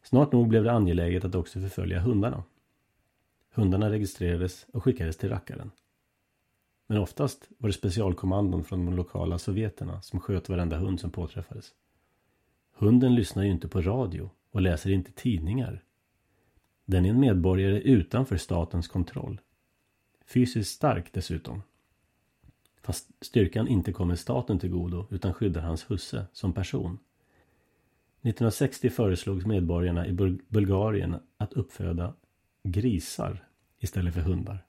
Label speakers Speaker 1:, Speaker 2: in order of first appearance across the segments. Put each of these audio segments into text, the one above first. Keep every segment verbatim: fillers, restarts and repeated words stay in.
Speaker 1: Snart nog blev det angeläget att också förfölja hundarna. Hundarna registrerades och skickades till rackaren. Men oftast var det specialkommandon från de lokala sovjeterna som sköt varenda hund som påträffades. Hunden lyssnar ju inte på radio och läser inte tidningar. Den är en medborgare utanför statens kontroll. Fysiskt stark dessutom. Fast styrkan inte kommer staten till godo utan skyddar hans husse som person. nittonhundrasextio föreslogs medborgarna i Bul- Bulgarien att uppföda grisar istället för hundar.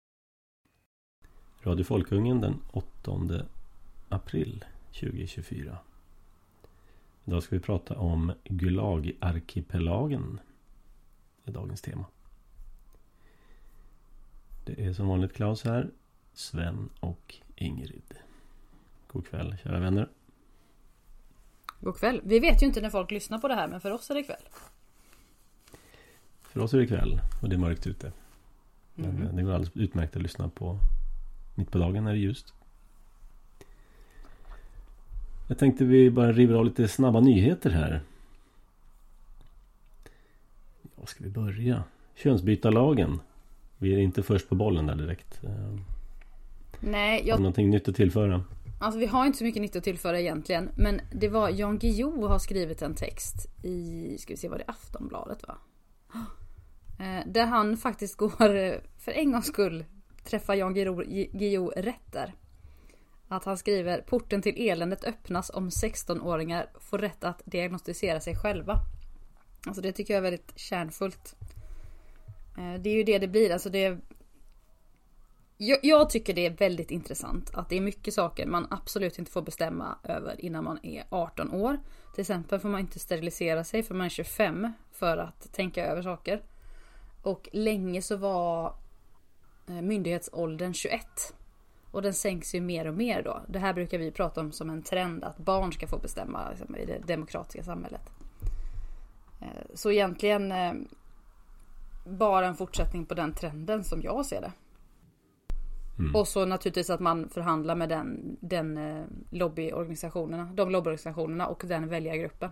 Speaker 1: Radio Folkungen den åttonde april tjugohundratjugofyra. Idag ska vi prata om Gulag-arkipelagen. Det är dagens tema. Det är som vanligt Klaus här, Sven och Ingrid. God kväll, kära vänner.
Speaker 2: God kväll. Vi vet ju inte när folk lyssnar på det här, men för oss är det kväll.
Speaker 1: För oss är det kväll och det är mörkt ute. Men
Speaker 2: Mm.
Speaker 1: det går alldeles utmärkt att lyssna på mitt på dagen när det är ljust. Jag tänkte vi bara river av lite snabba nyheter här. Ja, ska vi börja? Könsbytarlagen. Vi är inte först på bollen där direkt.
Speaker 2: Nej, jag...
Speaker 1: Har någonting nytt att tillföra?
Speaker 2: Alltså vi har inte så mycket nytt att tillföra egentligen. Men det var Jan Guillou har skrivit en text i, ska vi se vad det är, Aftonbladet va? Där han faktiskt går, för en gångs skull, träffar Jan Guillou rätt där. Att han skriver: porten till eländet öppnas om sexton-åringar får rätt att diagnostisera sig själva. Alltså det tycker jag är väldigt kärnfullt. Det är ju det det blir. Alltså det är... jag, jag tycker det är väldigt intressant att det är mycket saker man absolut inte får bestämma över innan man är arton år. Till exempel får man inte sterilisera sig för man är tjugofem för att tänka över saker. Och länge så var myndighetsåldern tjugoett. Och den sänks ju mer och mer då. Det här brukar vi prata om som en trend, att barn ska få bestämma liksom, i det demokratiska samhället. Så egentligen bara en fortsättning på den trenden som jag ser det. Mm. Och så naturligtvis att man förhandlar med den, den lobbyorganisationerna, de lobbyorganisationerna och den väljargruppen.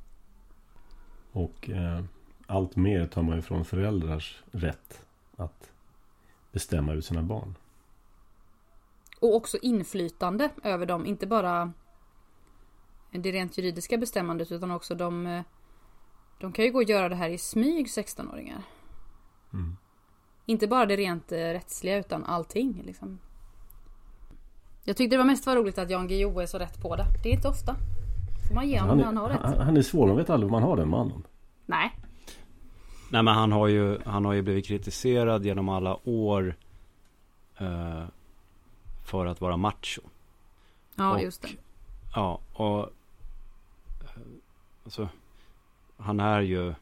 Speaker 1: Och eh, allt mer tar man ifrån föräldrars rätt att bestämma över sina barn.
Speaker 2: Och också inflytande över dem. Inte bara det rent juridiska bestämmandet utan också de, de kan ju gå och göra det här i smyg, sexton-åringar. Mm. Inte bara det rent rättsliga utan allting. Liksom. Jag tyckte det var mest var roligt att Jan Guillou är så rätt på det. Det är inte ofta. Får man ge honom när han har rätt.
Speaker 1: Han, han är svår, man vet aldrig vad man har den mannen.
Speaker 2: Nej.
Speaker 3: Nej, men han har ju, han har ju blivit kritiserad genom alla år eh, för att vara macho.
Speaker 2: Ja,
Speaker 3: och,
Speaker 2: just det.
Speaker 3: Ja, och alltså, han är ju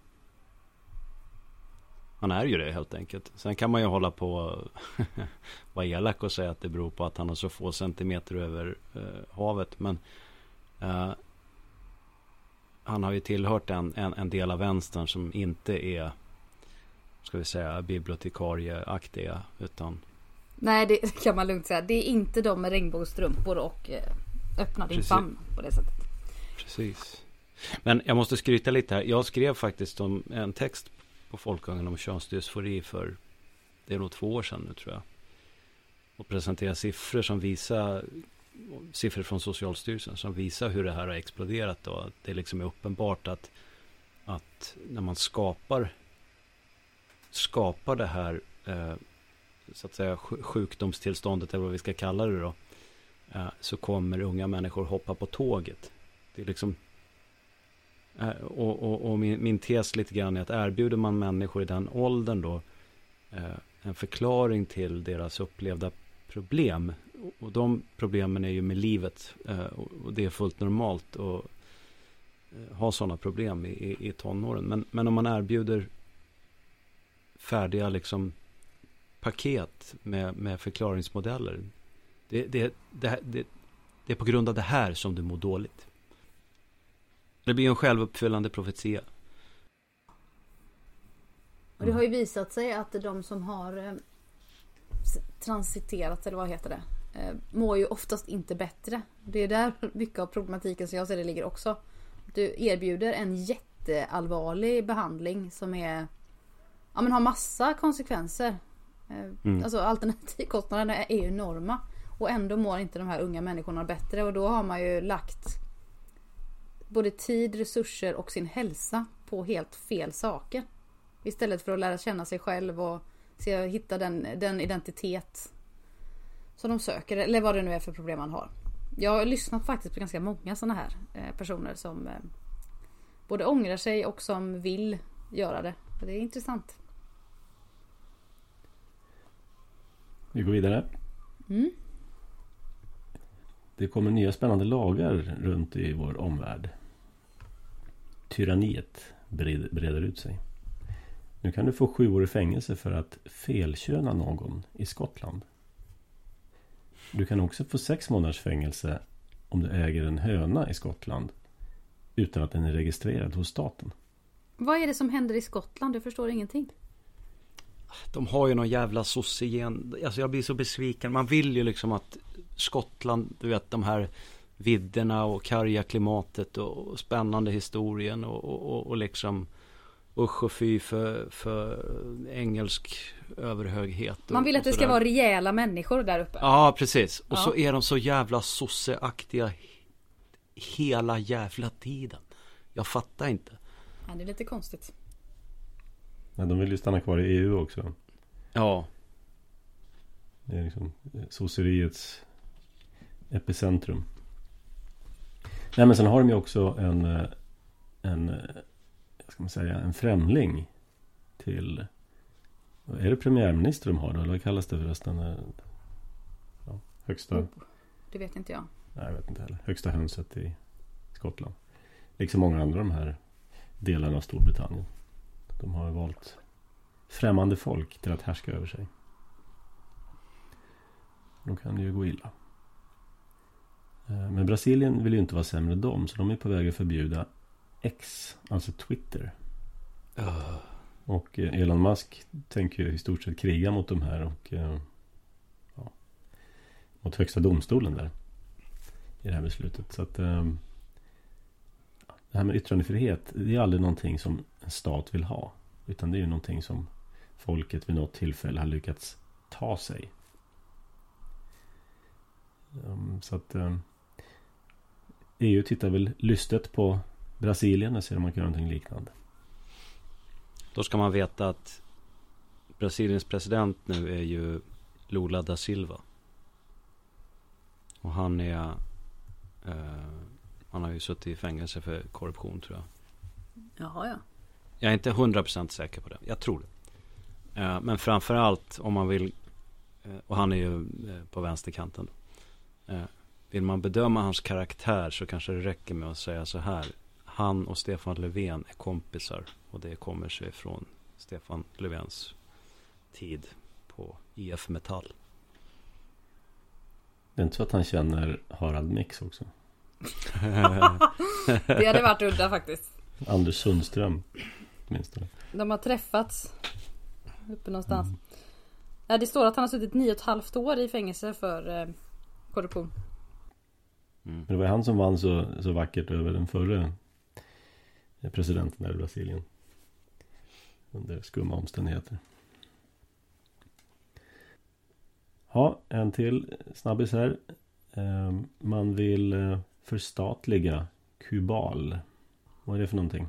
Speaker 3: han är ju det helt enkelt. Sen kan man ju hålla på vara elak och säga att det beror på att han har så få centimeter över eh, havet. Men eh, han har ju tillhört en, en, en del av vänstern som inte är, ska vi säga, bibliotekarieaktiga utan...
Speaker 2: Nej, det kan man lugnt säga. Det är inte de med regnbågsstrumpor och eh, öppna din famn på det sättet.
Speaker 3: Precis. Men jag måste skryta lite här. Jag skrev faktiskt om en text på Folkungen om könsdysfori för, det är nog två år sedan nu tror jag. Och presenterade siffror som visar, siffror från Socialstyrelsen som visar hur det här har exploderat då. Det liksom är uppenbart att, att när man skapar skapar det här eh, så att säga sjukdomstillståndet eller vad vi ska kalla det då, eh, så kommer unga människor hoppa på tåget. Det är liksom eh, och, och, och min, min tes lite grann är att erbjuder man människor i den åldern då eh, en förklaring till deras upplevda problem, och, och de problemen är ju med livet eh, och, och det är fullt normalt att eh, ha sådana problem i, i, i tonåren, men, men om man erbjuder färdiga liksom paket med, med förklaringsmodeller. Det, det, det, det, det är på grund av det här som du mår dåligt. Det blir en självuppfyllande profetia.
Speaker 2: Och det har ju visat sig att de som har eh, transiterat, eller vad heter det, eh, mår ju oftast inte bättre. Det är där mycket av problematiken som jag ser det ligger också. Du erbjuder en jätte jätteallvarlig behandling som är, ja men har massa konsekvenser. Mm. Alltså alternativkostnaderna är ju enorma och ändå mår inte de här unga människorna bättre, och då har man ju lagt både tid, resurser och sin hälsa på helt fel saker istället för att lära känna sig själv och se, hitta den, den identitet som de söker, eller vad det nu är för problem man har. Jag har lyssnat faktiskt på ganska många sådana här eh, personer som eh, både ångrar sig och som vill göra det. Det är intressant.
Speaker 1: Vi går vidare.
Speaker 2: Mm.
Speaker 1: Det kommer nya spännande lagar runt i vår omvärld. Tyranniet breder ut sig. Nu kan du få sju år i fängelse för att felköna någon i Skottland. Du kan också få sex månaders fängelse om du äger en höna i Skottland utan att den är registrerad hos staten.
Speaker 2: Vad är det som händer i Skottland? Du förstår ingenting.
Speaker 3: De har ju någon jävla sossigen. Alltså jag blir så besviken. Man vill ju liksom att Skottland, du vet, de här vidderna och karga klimatet och spännande historien och, och, och liksom usch och fy för, för engelsk överhöghet.
Speaker 2: Man vill att det ska vara rejäla människor där uppe.
Speaker 3: Ja, precis. Och
Speaker 2: ja.
Speaker 3: Så är de så jävla sosseaktiga hela jävla tiden. Jag fattar inte.
Speaker 2: Ja, det är lite konstigt.
Speaker 1: Men de vill ju stanna kvar i E U också.
Speaker 3: Ja.
Speaker 1: Det är liksom sosseriets epicentrum. Nej, men sen har de ju också en en, vad ska man säga, en främling till, är det premiärminister de har då? Eller vad kallas det förresten? Ja, högsta...
Speaker 2: Oh, det vet inte jag.
Speaker 1: Nej, jag vet inte heller. Högsta hönset i Skottland. Liksom många andra de här delarna av Storbritannien. De har valt främmande folk till att härska över sig. Då kan det ju gå illa. Men Brasilien vill ju inte vara sämre än dem, så de är på väg att förbjuda X, alltså Twitter. Uh. Och Elon Musk tänker ju i stort sett kriga mot de här och ja, mot högsta domstolen där i det här beslutet. Så att det här med yttrandefrihet, det är aldrig någonting som en stat vill ha, utan det är ju någonting som folket vid något tillfälle har lyckats ta sig. Så att E U tittar väl lystet på Brasilien och ser om man kan göra någonting liknande.
Speaker 3: Då ska man veta att Brasiliens president nu är ju Lula da Silva. Och han är eh, han har ju suttit i fängelse för korruption, tror jag.
Speaker 2: Jaha, ja.
Speaker 3: Jag är inte hundra procent säker på det. Jag tror det. Eh, men framförallt om man vill, eh, och han är ju eh, på vänsterkanten. Eh, vill man bedöma hans karaktär så kanske det räcker med att säga så här. Han och Stefan Löfven är kompisar. Och det kommer sig från Stefan Löfvens tid på I F Metall.
Speaker 1: Det är inte så att han känner Harald Mix också?
Speaker 2: Det hade varit udda faktiskt.
Speaker 1: Anders Sundström åtminstone.
Speaker 2: De har träffats uppe någonstans. Mm. Ja, det står att han har suttit nio och ett halvt år i fängelse för eh, korruption.
Speaker 1: Mm. Det var han som vann så, så vackert över den förra presidenten där i Brasilien. Under skumma omständigheter. Ja, en till snabbis här. Man vill förstatliga Kubal. Vad är det för någonting?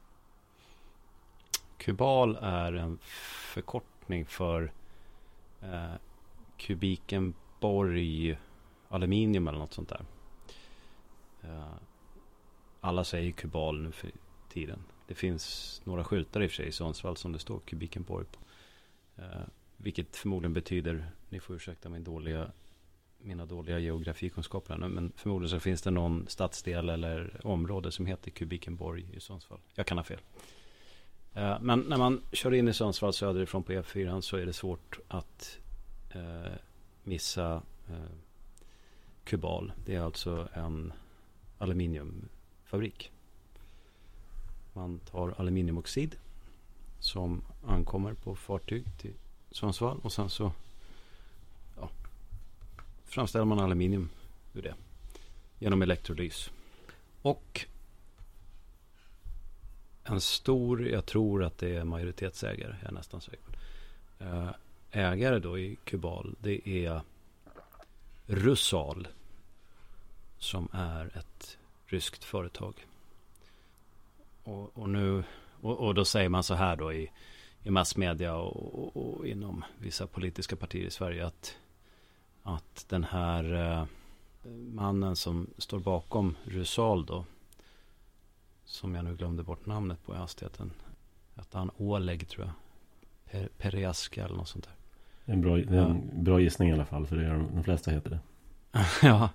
Speaker 3: Kubal är en förkortning för eh, Kubikenborg aluminium eller något sånt där. Eh, alla säger Kubal nu för tiden. Det finns några skyltar i och för sig i Sundsvall som det står Kubikenborg på. Eh, vilket förmodligen betyder, ni får ursäkta min dåliga, mina dåliga geografikunskaper här, men förmodligen så finns det någon stadsdel eller område som heter Kubikenborg i Sundsvall. Jag kan ha fel. Eh, men när man kör in i Sundsvall söderifrån på E fyra så är det svårt att eh, missa eh, Kubal. Det är alltså en aluminiumfabrik. Man tar aluminiumoxid som ankommer på fartyg till Sundsvall och sen så ja, framställer man aluminium ur det genom elektrolys. Och en stor, jag tror att det är majoritetsägare, jag är nästan säker. Uh, ägare då i Kubal, det är Rusal, som är ett ryskt företag. Och, och nu och, och då säger man så här då i, i massmedia och, och, och inom vissa politiska partier i Sverige att, att den här uh, mannen som står bakom Rusal då, som jag nu glömde bort namnet på i hastigheten, att han Oleg tror jag, per, Perjaska eller något sånt där.
Speaker 1: En bra, det är en bra gissning i alla fall, för det är de, de flesta heter det.
Speaker 3: Ja.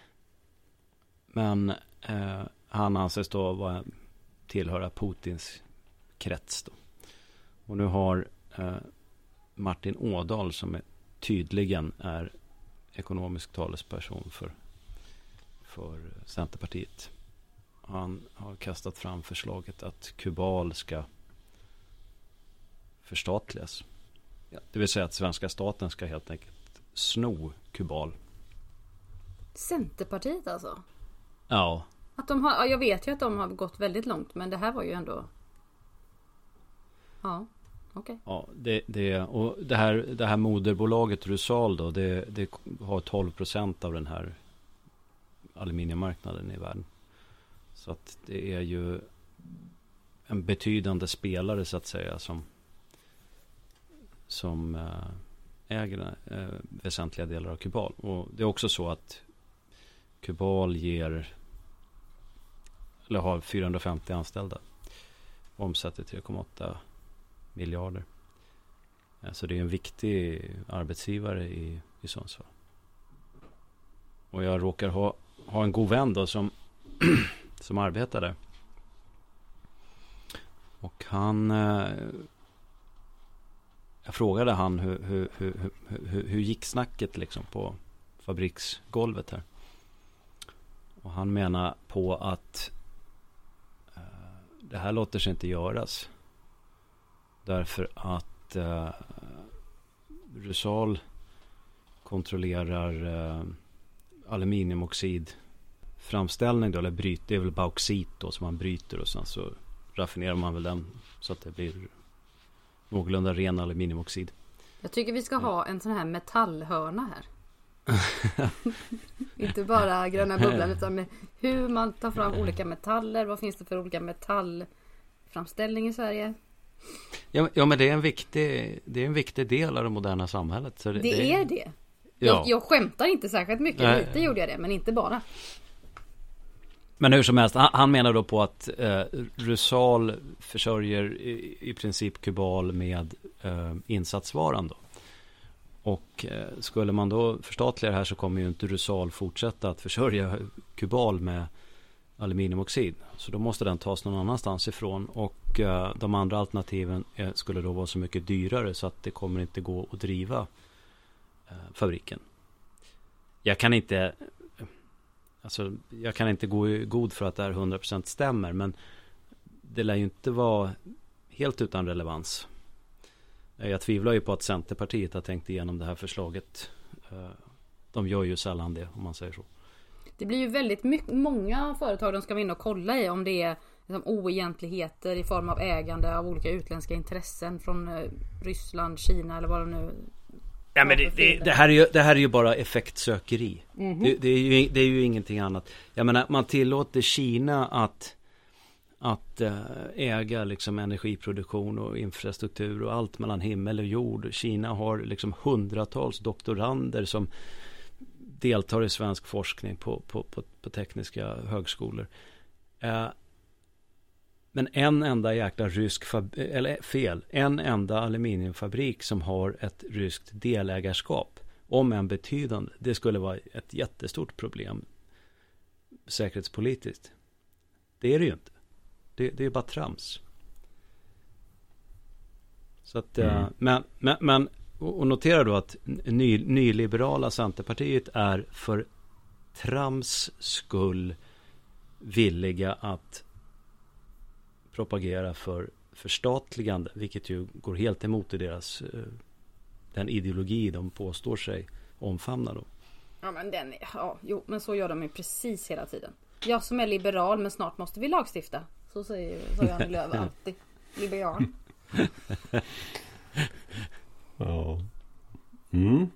Speaker 3: Men eh, han anses då vara, tillhöra Putins krets då. Och nu har eh, Martin Ådahl, som är, tydligen är ekonomisk talesperson för, för Centerpartiet. Han har kastat fram förslaget att Kubal ska förstatligas. Ja, det vill säga att svenska staten ska helt enkelt sno Kubal.
Speaker 2: Centerpartiet alltså?
Speaker 3: Ja.
Speaker 2: Att de har, jag vet ju att de har gått väldigt långt, men det här var ju ändå... Ja, okej. Okay.
Speaker 3: Ja, det, det, och det här, det här moderbolaget Rusal då, det, det har tolv procent av den här aluminiummarknaden i världen. Så att det är ju en betydande spelare så att säga som som äger äh, väsentliga delar av Kubal. Och det är också så att Kubal ger eller har fyrahundrafemtio anställda. Omsätter tre komma åtta miljarder. Så det är en viktig arbetsgivare i, i Sundsvall. Och jag råkar ha, ha en god vän då som som arbetar där. Och han eh, jag frågade han hur, hur, hur, hur, hur gick snacket liksom på fabriksgolvet här. Och han menar på att eh, det här låter sig inte göras. Därför att eh, Rusal kontrollerar eh, aluminiumoxid framställning då, eller bryt, det är väl bauxit då som man bryter och sen så raffinerar man väl den så att det blir någorlunda ren aluminiumoxid.
Speaker 2: Jag tycker vi ska ha en sån här metallhörna här. Inte bara gröna bubblan utan med hur man tar fram olika metaller, vad finns det för olika metallframställning i Sverige?
Speaker 3: Ja, ja men det är en viktig det är en viktig del av det moderna samhället. Så det,
Speaker 2: det, det är det.
Speaker 3: Ja.
Speaker 2: Jag, jag skämtar inte särskilt mycket, Nej. lite gjorde jag det, men inte bara.
Speaker 3: Men hur som helst, han, han menar då på att eh, Rusal försörjer i, i princip Kubal med eh, insatsvaran då. Och eh, skulle man då förstatliga det här så kommer ju inte Rusal fortsätta att försörja Kubal med aluminiumoxid. Så då måste den tas någon annanstans ifrån och eh, de andra alternativen är, skulle då vara så mycket dyrare så att det kommer inte gå att driva eh, fabriken. Jag kan inte Alltså, jag kan inte gå i god för att det här hundra procent stämmer, men det lär ju inte vara helt utan relevans. Jag tvivlar ju på att Centerpartiet har tänkt igenom det här förslaget. De gör ju sällan det, om man säger så.
Speaker 2: Det blir ju väldigt mycket, många företag de ska vara inne och kolla i om det är liksom oegentligheter i form av ägande av olika utländska intressen från Ryssland, Kina eller vad det nu...
Speaker 3: Ja, men det, det, det, här är ju, det här är ju bara effektsökeri. Mm-hmm. Det, det, är ju, det är ju ingenting annat. Jag menar, man tillåter Kina att, att äga liksom energiproduktion och infrastruktur och allt mellan himmel och jord. Kina har liksom hundratals doktorander som deltar i svensk forskning på, på, på, på tekniska högskolor. Eh, Men en enda jäkla rysk fab- eller fel, en enda aluminiumfabrik som har ett ryskt delägarskap, om en betydande, det skulle vara ett jättestort problem säkerhetspolitiskt. Det är det ju inte. Det, det är bara trams. Så att, mm. uh, men, men, men och notera då att ny, nyliberala Centerpartiet är för trams skull villiga att propagera för förstatligande, vilket ju går helt emot i deras den ideologi de påstår sig omfamna då.
Speaker 2: Ja, men den, ja, jo, men så gör de ju precis hela tiden. Jag som är liberal, men snart måste vi lagstifta. Så säger så Janne Lööf alltid. Liberal.
Speaker 1: Ja. Mm.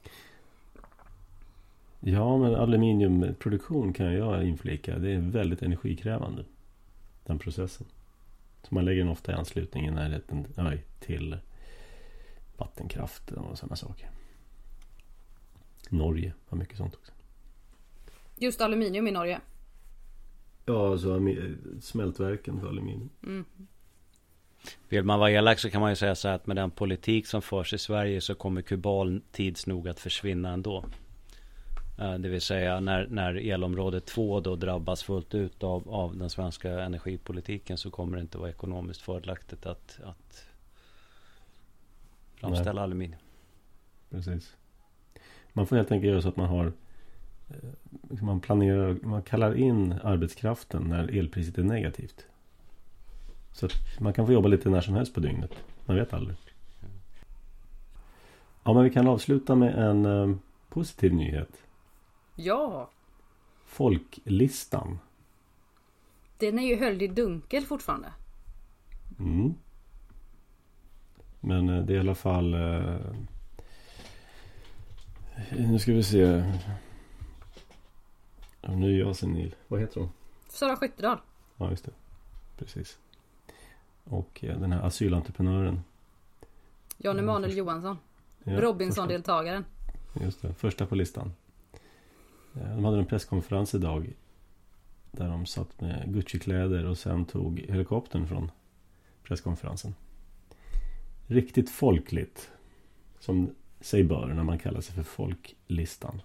Speaker 1: Ja, men aluminiumproduktion kan jag inflika. Det är väldigt energikrävande. Den processen. Så man lägger den ofta i anslutning i närheten nej, till vattenkraft och sådana saker. Norge har mycket sånt också.
Speaker 2: Just aluminium i Norge.
Speaker 1: Ja, alltså smältverken för aluminium.
Speaker 2: Mm.
Speaker 3: Vill man vara elak så kan man ju säga så här att med den politik som förs i Sverige så kommer kubal tids nog att försvinna ändå. Det vill säga när, när elområde två då drabbas fullt ut av, av den svenska energipolitiken så kommer det inte vara ekonomiskt fördelaktigt att, att framställa Nej. aluminium.
Speaker 1: Precis. Man får helt enkelt göra så att man har man planerar, man kallar in arbetskraften när elpriset är negativt. Så att man kan få jobba lite när som helst på dygnet. Man vet aldrig. Ja, men vi kan avsluta med en eh, positiv nyhet.
Speaker 2: Ja.
Speaker 1: Folklistan.
Speaker 2: Den är ju höljd i dunkel fortfarande.
Speaker 1: Mm. Men eh, det är i alla fall eh, nu ska vi se. Ja, nu är jag senil. Vad heter hon?
Speaker 2: Sara Skyttedal.
Speaker 1: Ja, just det. Precis. Och eh, den här asylentreprenören.
Speaker 2: Jan Emanuel Johansson.
Speaker 1: Ja,
Speaker 2: Robinson-deltagaren.
Speaker 1: Just det, första på listan. De hade en presskonferens idag där de satt med Gucci-kläder och sen tog helikoptern från presskonferensen. Riktigt folkligt, som sig bör när man kallar sig för folklistan.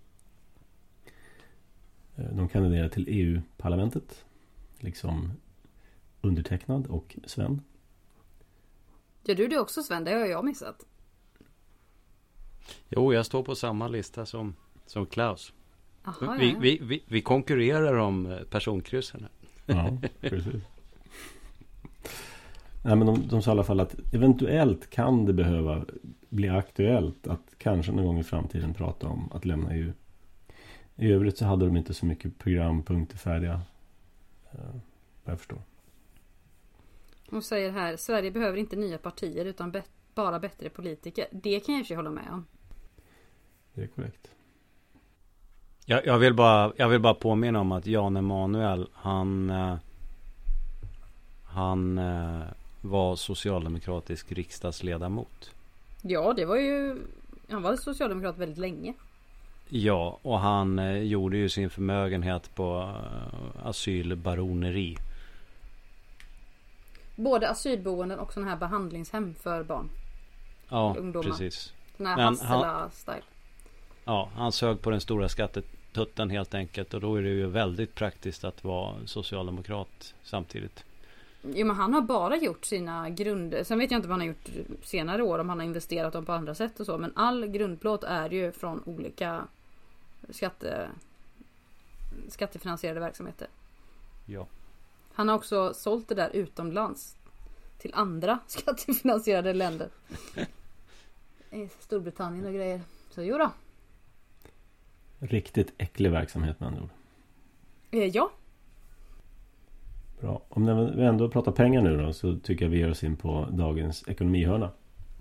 Speaker 1: De kandiderar till E U-parlamentet, liksom undertecknad och Sven.
Speaker 2: Gör du det också, Sven? Det har jag missat.
Speaker 3: Jo, jag står på samma lista som, som Klaus.
Speaker 2: Aha,
Speaker 3: vi,
Speaker 2: ja.
Speaker 3: vi, vi, vi konkurrerar om personkryssen här.
Speaker 1: Ja, precis. Nej, men de, de sa i alla fall att eventuellt kan det behöva bli aktuellt att kanske någon gång i framtiden prata om att lämna E U. I övrigt så hade de inte så mycket programpunkter färdiga. Vad jag förstår.
Speaker 2: Hon säger här, Sverige behöver inte nya partier utan be- bara bättre politiker. Det kan jag ju hålla med om.
Speaker 1: Det är korrekt.
Speaker 3: Jag, jag, vill bara, jag vill bara påminna om att Jan Emanuel, han, eh, han eh, var socialdemokratisk riksdagsledamot.
Speaker 2: Ja, det var ju... Han var socialdemokrat väldigt länge.
Speaker 3: Ja, och han eh, gjorde ju sin förmögenhet på eh, asylbaroneri.
Speaker 2: Både asylboenden och sådana här behandlingshem för barn.
Speaker 3: Ja,
Speaker 2: ungdomar.
Speaker 3: Precis.
Speaker 2: Den här
Speaker 3: Men
Speaker 2: Hassela-style.
Speaker 3: Ja, han sög på den stora skattetutten helt enkelt. Och då är det ju väldigt praktiskt att vara socialdemokrat samtidigt.
Speaker 2: Jo, men han har bara gjort sina grunder. Sen vet jag inte vad han har gjort senare år. Om han har investerat dem på andra sätt och så. Men all grundplåt är ju från olika skatte, skattefinansierade verksamheter.
Speaker 3: Ja.
Speaker 2: Han har också sålt det där utomlands. Till andra skattefinansierade länder. I Storbritannien och grejer. Så jo då.
Speaker 1: Riktigt äcklig verksamhet med andra ord.
Speaker 2: Eh, ja.
Speaker 1: Bra. Om vi ändå pratar pengar nu då, så tycker jag vi ger oss in på dagens ekonomihörna.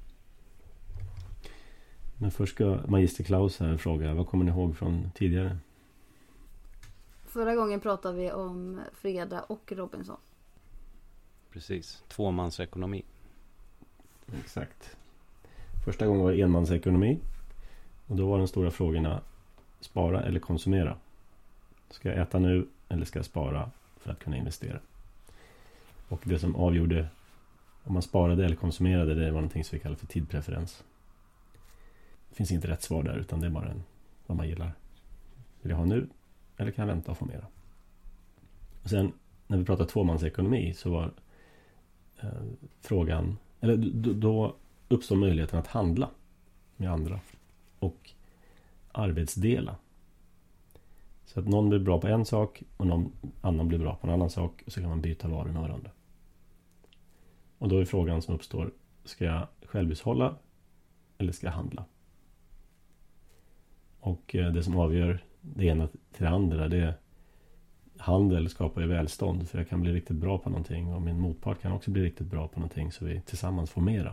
Speaker 1: Men först ska magister Klaus här fråga, vad kommer ni ihåg från tidigare?
Speaker 2: Förra gången pratade vi om Freda och Robinson.
Speaker 3: Precis, tvåmansekonomi.
Speaker 1: Exakt. Första gången var enmansekonomi. Och då var den stora frågorna spara eller konsumera. Ska jag äta nu eller ska jag spara för att kunna investera? Och det som avgjorde om man sparade eller konsumerade, det var någonting som vi kallar för tidpreferens. Det finns inte rätt svar där, utan det är bara en, vad man gillar. Vill jag ha nu eller kan jag vänta och få mera? Och sen när vi pratar tvåmansekonomi så var eh, frågan, eller då, då uppstår möjligheten att handla med andra och arbetsdela. Så att någon blir bra på en sak och någon annan blir bra på en annan sak, och så kan man byta varor med varandra. Och då är frågan som uppstår, ska jag självhushålla eller ska jag handla? Och det som avgör det ena till det andra, det handel skapar ju välstånd, för jag kan bli riktigt bra på någonting och min motpart kan också bli riktigt bra på någonting, så vi tillsammans får mera.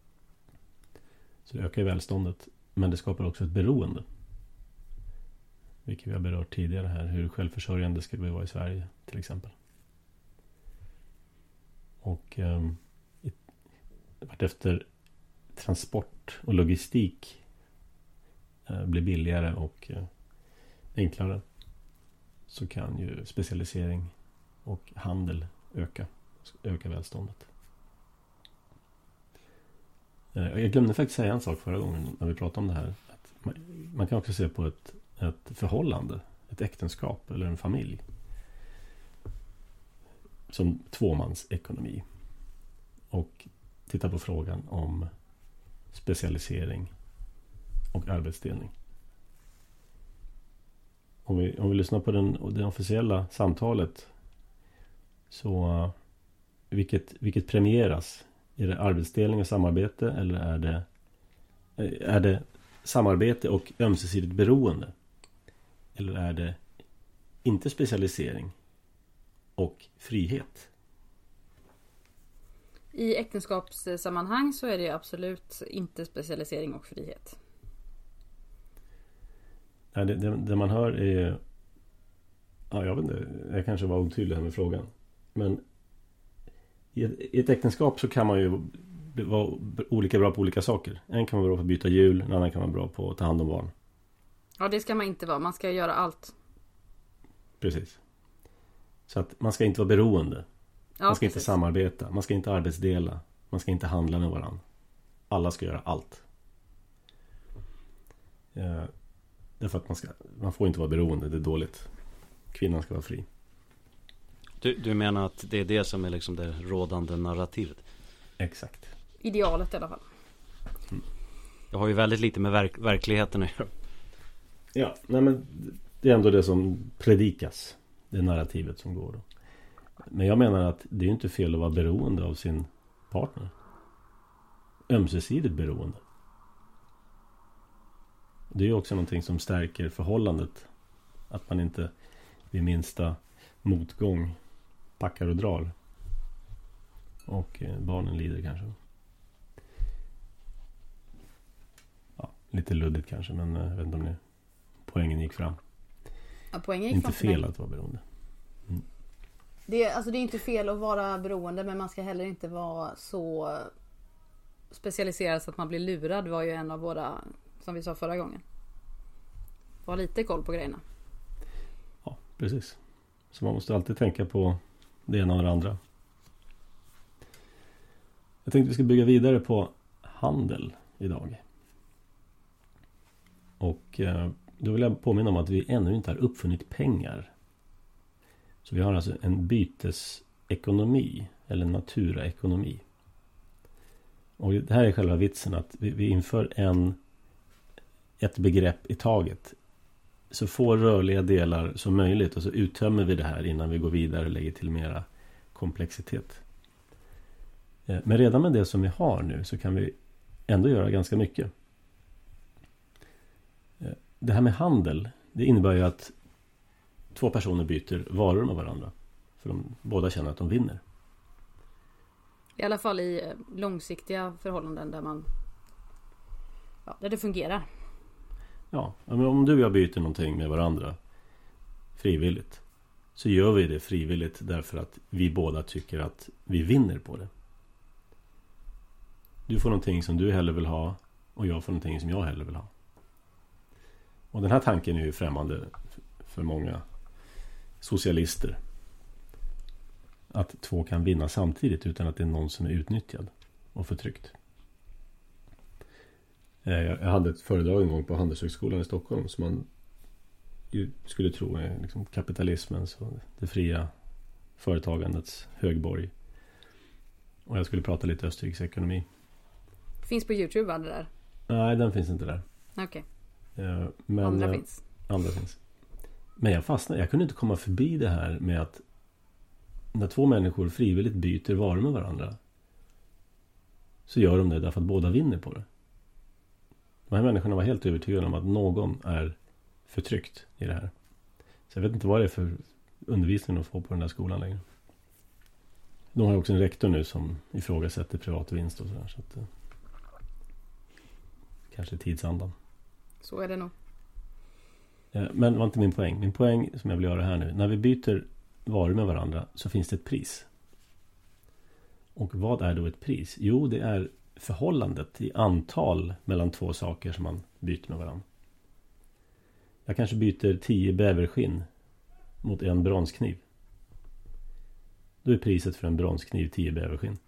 Speaker 1: Så det ökar ju välståndet, men det skapar också ett beroende. Vilket vi har berört tidigare här, hur självförsörjande ska vi vara i Sverige till exempel. Och eh, vartefter transport och logistik eh, blir billigare och eh, enklare, så kan ju specialisering och handel öka, öka välståndet. Eh, jag glömde faktiskt säga en sak förra gången när vi pratade om det här. Att man, man kan också se på ett, ett förhållande, ett äktenskap eller en familj som tvåmansekonomi. Och titta på frågan om specialisering och arbetsdelning. Om vi, om vi lyssnar på den, det officiella samtalet, så vilket, vilket premieras? Är det arbetsdelning och samarbete, eller är det, är det samarbete och ömsesidigt beroende? Eller är det inte specialisering och frihet?
Speaker 2: I äktenskapssammanhang så är det absolut inte specialisering och frihet.
Speaker 1: Nej, det, det, det man hör är... Ja, jag vet inte. Jag kanske var otydlig här med frågan. Men i ett, i ett äktenskap så kan man ju vara olika bra på olika saker. En kan vara bra på att byta hjul, en annan kan vara bra på att ta hand om barn.
Speaker 2: Ja, det ska man inte vara. Man ska göra allt.
Speaker 1: Precis. Så att man ska inte vara beroende.
Speaker 2: Ja,
Speaker 1: man ska
Speaker 2: precis.
Speaker 1: inte samarbeta. Man ska inte arbetsdela. Man ska inte handla med varandra. Alla ska göra allt. Eh, därför att man, ska, man får inte vara beroende. Det är dåligt. Kvinnan ska vara fri.
Speaker 3: Du, du menar att det är det som är liksom det rådande narrativet?
Speaker 1: Exakt.
Speaker 2: Idealet i alla fall.
Speaker 3: Mm. Jag har ju väldigt lite med verk- verkligheten att göra.
Speaker 1: Ja, nej men det är ändå det som predikas. Det narrativet som går då. Men jag menar att det är inte fel att vara beroende av sin partner. Ömsesidigt beroende. Det är ju också någonting som stärker förhållandet. Att man inte vid minsta motgång packar och drar. Och barnen lider kanske. Ja, lite luddigt kanske, men jag vet inte om det, poängen gick fram.
Speaker 2: Ja, poängen gick
Speaker 1: inte
Speaker 2: fram
Speaker 1: fel att vara beroende. Mm.
Speaker 2: Det är, alltså det är inte fel att vara beroende, men man ska heller inte vara så specialiserad så att man blir lurad. Det var ju en av våra, som vi sa förra gången. Var lite koll på grejerna.
Speaker 1: Ja, precis. Så man måste alltid tänka på det ena och det andra. Jag tänkte vi ska bygga vidare på handel idag. Och eh, då vill jag påminna om att vi ännu inte har uppfunnit pengar. Så vi har alltså en bytesekonomi eller naturaekonomi. Och det här är själva vitsen, att vi, vi inför en, ett begrepp i taget. Så få rörliga delar som möjligt, och så uttömmer vi det här innan vi går vidare och lägger till mera komplexitet. Men redan med det som vi har nu så kan vi ändå göra ganska mycket. Det här med handel, det innebär ju att två personer byter varor med varandra. För de båda känner att de vinner.
Speaker 2: I alla fall i långsiktiga förhållanden där man, ja, där det fungerar.
Speaker 1: Ja, men om du och jag byter någonting med varandra frivilligt, så gör vi det frivilligt därför att vi båda tycker att vi vinner på det. Du får någonting som du hellre vill ha, och jag får någonting som jag hellre vill ha. Och den här tanken är ju främmande för många socialister. Att två kan vinna samtidigt utan att det är någon som är utnyttjad och förtryckt. Jag hade ett föredrag en gång på Handelshögskolan i Stockholm som man ju skulle tro är liksom kapitalismens och det fria företagandets högborg. Och jag skulle prata lite Österrikes ekonomi.
Speaker 2: Finns på YouTube, va, det där?
Speaker 1: Nej, den finns inte där.
Speaker 2: Okej.
Speaker 1: Eh, men
Speaker 2: Andra
Speaker 1: eh,
Speaker 2: finns.
Speaker 1: Andra finns. Men jag fastnade. Jag kunde inte komma förbi det här med att när två människor frivilligt byter varor med varandra, så gör de det därför att båda vinner på det. De här människorna var helt övertygade om att någon är förtryckt i det här. Så jag vet inte vad det är för undervisningen att få på den där skolan längre. De har också en rektor nu som ifrågasätter privat vinst och sådär. Så att, kanske tidsandan.
Speaker 2: Så är det nog.
Speaker 1: Men det var inte min poäng. Min poäng som jag vill göra här nu. När vi byter varor med varandra så finns det ett pris. Och vad är då ett pris? Jo, det är förhållandet i antal mellan två saker som man byter med varandra. Jag kanske byter tio bäverskinn mot en bronskniv. Då är priset för en bronskniv tio bäverskinn.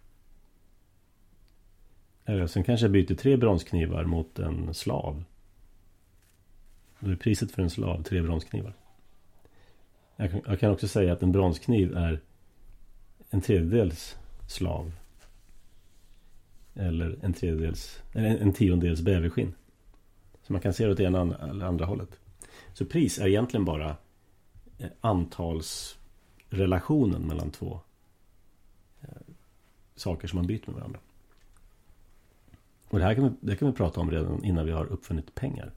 Speaker 1: Eller sen kanske jag byter tre bronsknivar mot en slav. Då är priset för en slav tre bronsknivar. Jag kan, jag kan också säga att en bronskniv är en tredjedels slav. Eller en tredjedels, eller en, en tiondels bäverskinn. Så man kan se det åt ena eller andra hållet. Så pris är egentligen bara antalsrelationen mellan två eh, saker som man byter med varandra. Och det här kan vi, det kan vi prata om redan innan vi har uppfunnit pengar.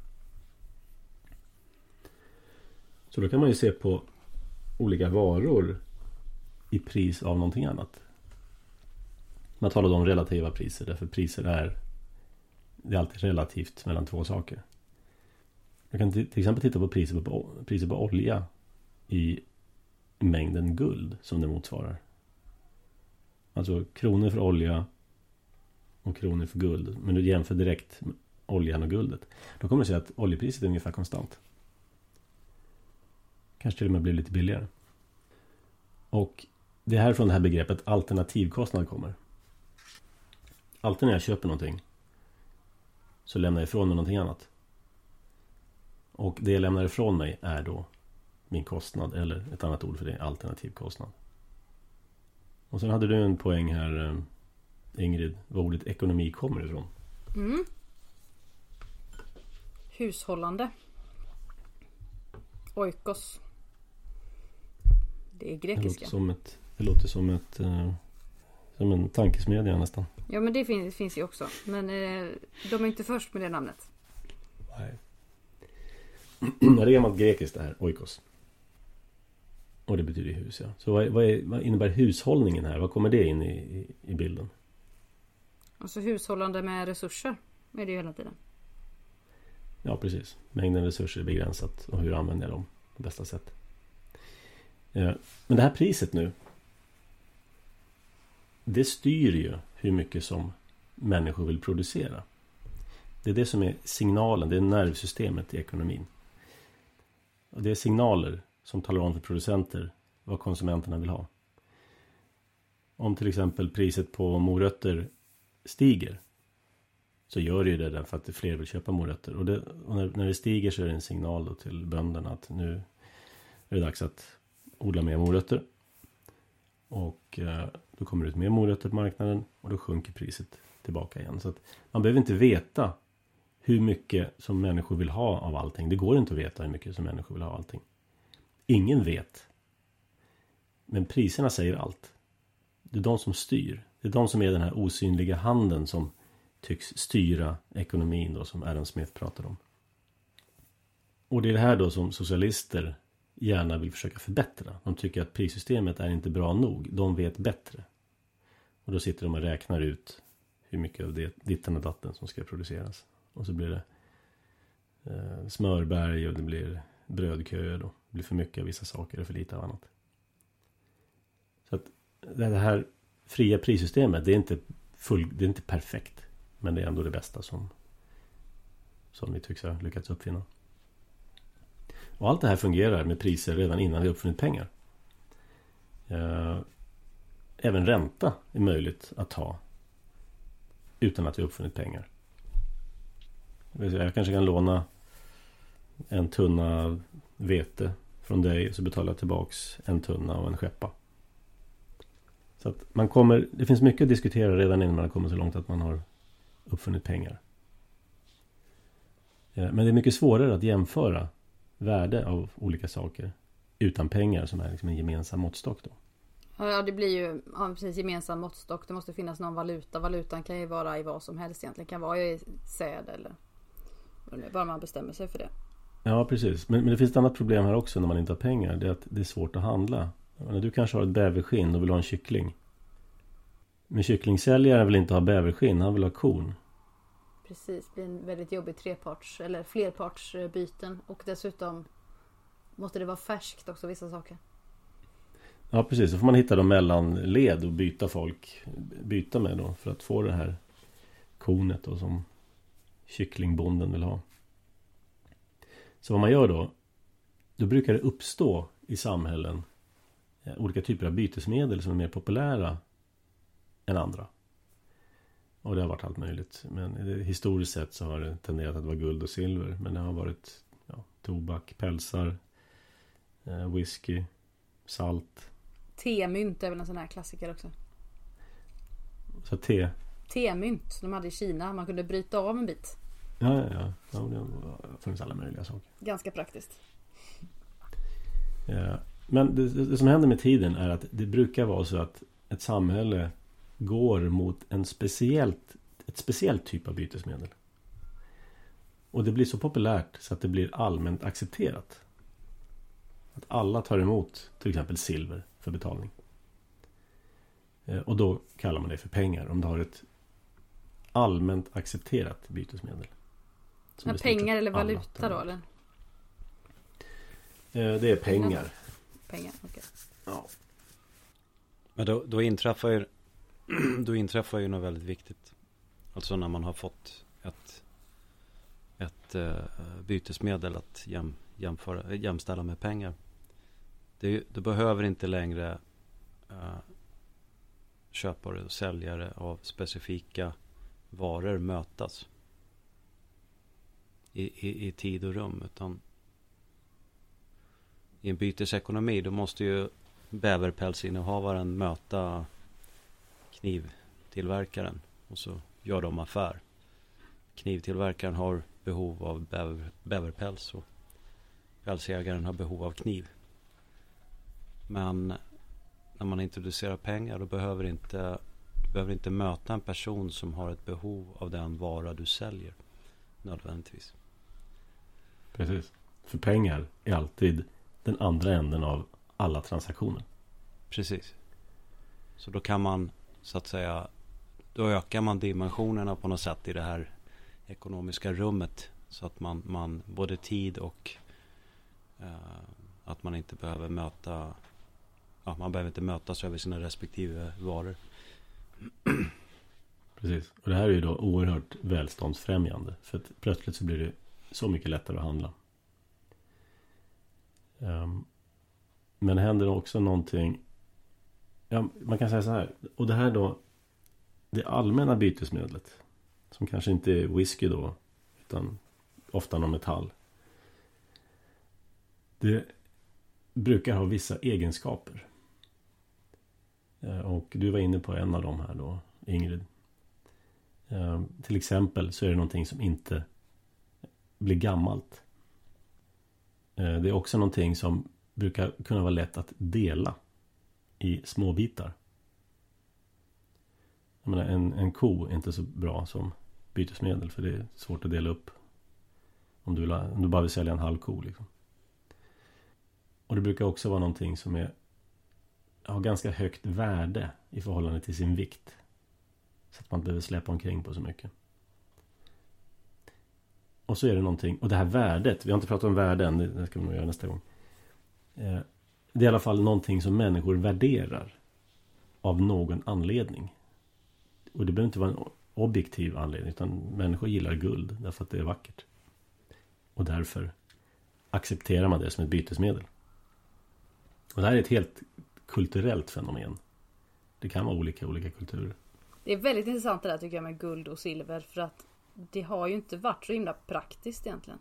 Speaker 1: Så då kan man ju se på olika varor i pris av någonting annat. Man talar om relativa priser, därför priser är det är alltid relativt mellan två saker. Jag kan till exempel titta på priset på, priset på olja i mängden guld som det motsvarar. Alltså kronor för olja och kronor för guld. Men du jämför direkt oljan och guldet. Då kommer du se att oljepriset är ungefär konstant. Kanske till och med blir lite billigare. Och det är härifrån det här begreppet alternativkostnad kommer. Alltid när jag köper någonting så lämnar jag ifrån mig någonting annat. Och det jag lämnar ifrån mig är då min kostnad, eller ett annat ord för det, alternativkostnad. Och sen hade du en poäng här, Ingrid, vad ordet ekonomi kommer ifrån.
Speaker 2: Mm. Hushållande. Oikos. Det är grekiska.
Speaker 1: Det låter som ett, det låter som ett som en tankesmedja nästan.
Speaker 2: Ja, men det finns, finns ju också. Men eh, de är inte först med det namnet.
Speaker 1: Nej. Det är gammalt grekiskt det här, oikos. Och det betyder hus, ja. Så vad, vad, är, vad innebär hushållningen här? Vad kommer det in i, i, i bilden?
Speaker 2: Alltså hushållande med resurser är det ju hela tiden.
Speaker 1: Ja, precis. Mängden resurser är begränsat och hur använder jag dem på bästa sätt. Ja, men det här priset nu, det styr ju hur mycket som människor vill producera. Det är det som är signalen, det är nervsystemet i ekonomin. Och det är signaler som talar om för producenter vad konsumenterna vill ha. Om till exempel priset på morötter stiger, så gör det ju det därför att fler vill köpa morötter. Och, det, och när, när det stiger så är det en signal då till bönderna att nu är det dags att odla mer morötter. Och eh, då kommer det ut mer morötter på marknaden och då sjunker priset tillbaka igen. Så att man behöver inte veta hur mycket som människor vill ha av allting. Det går inte att veta hur mycket som människor vill ha av allting. Ingen vet. Men priserna säger allt. Det är de som styr. Det är de som är den här osynliga handen som tycks styra ekonomin då, som Adam Smith pratar om. Och det är det här då som socialister gärna vill försöka förbättra. De tycker att prissystemet är inte bra nog. De vet bättre. Och då sitter de och räknar ut hur mycket av det, ditten och datten som ska produceras. Och så blir det eh, smörberg och det blir brödköer och det blir för mycket av vissa saker och för lite av annat. Så att det här fria prissystemet, det är inte full, det är inte perfekt, men det är ändå det bästa som som vi tycks ha lyckats uppfinna. Och allt det här fungerar med priser redan innan vi uppfunnit pengar. Eh, även ränta är möjligt att ta utan att vi uppfunnit pengar. Jag kanske kan låna en tunna vete från dig och så betalar jag tillbaks en tunna och en skeppa. Så att man kommer, det finns mycket att diskutera redan innan man har kommit så långt att man har uppfunnit pengar. Men det är mycket svårare att jämföra värde av olika saker utan pengar som är liksom en gemensam måttstock då.
Speaker 2: Ja, det blir ju ja, precis gemensam måttstock. Det måste finnas någon valuta. Valutan kan ju vara i vad som helst egentligen. Det kan vara i säd eller bara man bestämmer sig för det.
Speaker 1: Ja, precis. Men, men det finns ett annat problem här också när man inte har pengar. Det är att det är svårt att handla. När du kanske har ett bäverskinn och vill ha en kyckling. Men kycklingsäljare vill inte ha bäverskinn, han vill ha korn.
Speaker 2: Precis, det blir en väldigt jobbig treparts eller flerpartsbyten. Och dessutom måste det vara färskt också, vissa saker.
Speaker 1: Ja, precis. Så får man hitta de mellanled och byta folk. Byta med då för att få det här kornet då som kycklingbonden vill ha. Så vad man gör då, då brukar det uppstå i samhällen olika typer av bytesmedel som är mer populära än andra. Och det har varit allt möjligt. Men historiskt sett så har det tenderat att vara guld och silver. Men det har varit ja, tobak, pälsar, eh, whisky, salt.
Speaker 2: Temynt är väl en sån här klassiker också.
Speaker 1: Så te?
Speaker 2: Temynt, de hade i Kina. Man kunde bryta av en bit.
Speaker 1: Ja, ja, ja. ja det har funnits alla möjliga saker.
Speaker 2: Ganska praktiskt.
Speaker 1: Ja. Men det, det som händer med tiden är att det brukar vara så att ett samhälle går mot en speciellt, ett speciellt typ av bytesmedel. Och det blir så populärt så att det blir allmänt accepterat. Att alla tar emot till exempel silver för betalning. Och då kallar man det för pengar om du har ett allmänt accepterat bytesmedel.
Speaker 2: Men pengar eller valuta då eller?
Speaker 1: Det är pengar.
Speaker 2: Pengar, okej. Okay.
Speaker 1: Ja.
Speaker 3: Men då, då inträffar ju då inträffar ju något väldigt viktigt. Alltså när man har fått ett ett uh, bytesmedel att jäm, jämföra, jämställa med pengar. Det, du behöver inte längre uh, köpare och säljare av specifika varor mötas i, i, i tid och rum, utan i en bytesekonomi då måste ju bäverpälsinnehavaren möta knivtillverkaren och så gör de affär. Knivtillverkaren har behov av bäver, bäverpäls och pälsägaren har behov av kniv. Men när man introducerar pengar då behöver inte du behöver inte möta en person som har ett behov av den vara du säljer nödvändigtvis.
Speaker 1: Precis. För pengar är alltid den andra änden av alla transaktioner.
Speaker 3: Precis. Så då kan man så att säga då ökar man dimensionerna på något sätt i det här ekonomiska rummet så att man, man både tid och eh, att man inte behöver möta ja, man behöver inte mötas över sina respektive varor.
Speaker 1: Precis. Och det här är ju då oerhört välståndsfrämjande för att plötsligt så blir det så mycket lättare att handla. Um, men det händer också någonting ja, man kan säga så här och det här då det allmänna bytesmedlet som kanske inte är whisky då utan ofta någon metall det brukar ha vissa egenskaper uh, och du var inne på en av dem här då Ingrid uh, till exempel så är det någonting som inte blir gammalt. uh, det är också någonting som brukar kunna vara lätt att dela i små bitar. Jag menar, en, en ko är inte så bra som bytesmedel för det är svårt att dela upp om du, vill ha, om du bara vill sälja en halv ko liksom. Och det brukar också vara någonting som är har ganska högt värde i förhållande till sin vikt så att man inte behöver släppa omkring på så mycket. Och så är det någonting, och det här värdet, vi har inte pratat om värden, det ska vi nog göra nästa gång. Eh, det är i alla fall någonting som människor värderar av någon anledning. Och det behöver inte vara en objektiv anledning utan människor gillar guld därför att det är vackert. Och därför accepterar man det som ett bytesmedel. Och det här är ett helt kulturellt fenomen. Det kan vara olika olika kulturer.
Speaker 2: Det är väldigt intressant det där tycker jag med guld och silver för att det har ju inte varit så himla praktiskt egentligen.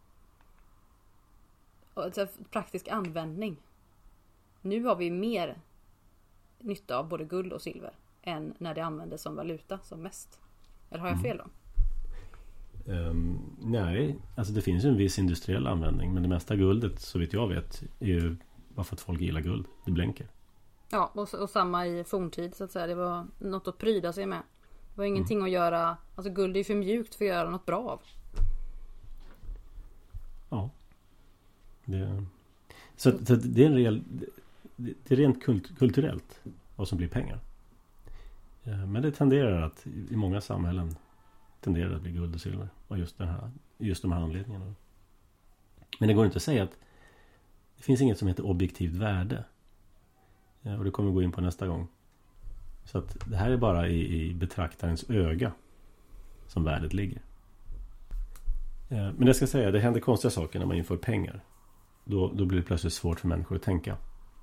Speaker 2: Alltså praktisk användning. Nu har vi mer nytta av både guld och silver än när det användes som valuta som mest. Eller har jag fel då?
Speaker 1: Um, nej, alltså det finns ju en viss industriell användning men det mesta guldet så vitt jag vet är ju bara för att folk gillar guld. Det blänker.
Speaker 2: Ja, och, och samma i forntid så att säga. Det var något att pryda sig med. Det var ingenting mm. att göra. Alltså guld är ju för mjukt för att göra något bra av.
Speaker 1: Ja, Det, så, så det är en reell, det, det är rent kult, kulturellt vad som blir pengar. Men det tenderar att i många samhällen tenderar att bli guld och silver av just, den här, just de här anledningarna. Men det går inte att säga att det finns inget som heter objektivt värde. Och det kommer vi gå in på nästa gång. Så att det här är bara i, i betraktarens öga som värdet ligger. Men jag ska säga, det händer konstiga saker när man inför pengar. Då, då blir det plötsligt svårt för människor att tänka.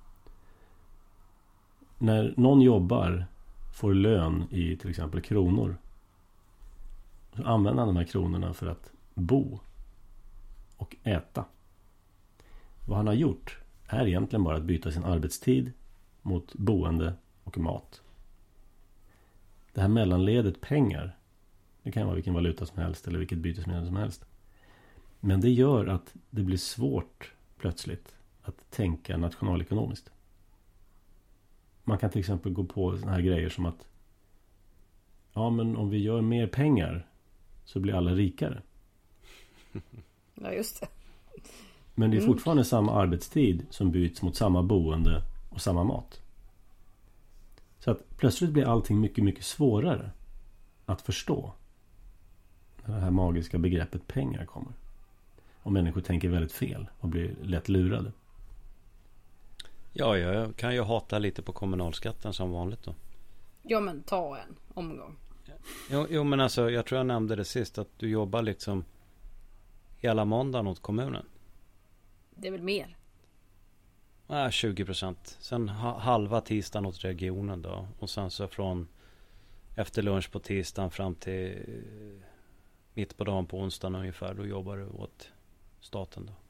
Speaker 1: När någon jobbar, får lön i till exempel kronor, så använder han de här kronorna för att bo och äta. Vad han har gjort är egentligen bara att byta sin arbetstid mot boende och mat. Det här mellanledet pengar, det kan vara vilken valuta som helst eller vilket bytesmedel som helst. Men det gör att det blir svårt plötsligt att tänka nationalekonomiskt. Man kan till exempel gå på såna här grejer som att ja, men om vi gör mer pengar så blir alla rikare.
Speaker 2: Ja, just det.
Speaker 1: Men det är fortfarande samma arbetstid som byts mot samma boende och samma mat. Så att plötsligt blir allting mycket, mycket svårare att förstå när det här magiska begreppet pengar kommer. Och människor tänker väldigt fel och blir lätt lurade.
Speaker 3: Ja, jag kan ju hata lite på kommunalskatten som vanligt då.
Speaker 2: Ja, men ta en omgång.
Speaker 3: Jo, jo men alltså, jag tror jag nämnde det sist att du jobbar liksom hela måndagen åt kommunen.
Speaker 2: Det är väl mer?
Speaker 3: Ja, tjugo procent. Sen ha, halva tisdagen åt regionen då. Och sen så från efter lunch på tisdagen fram till mitt på dagen på onsdagen ungefär. Då jobbar du åt staten då.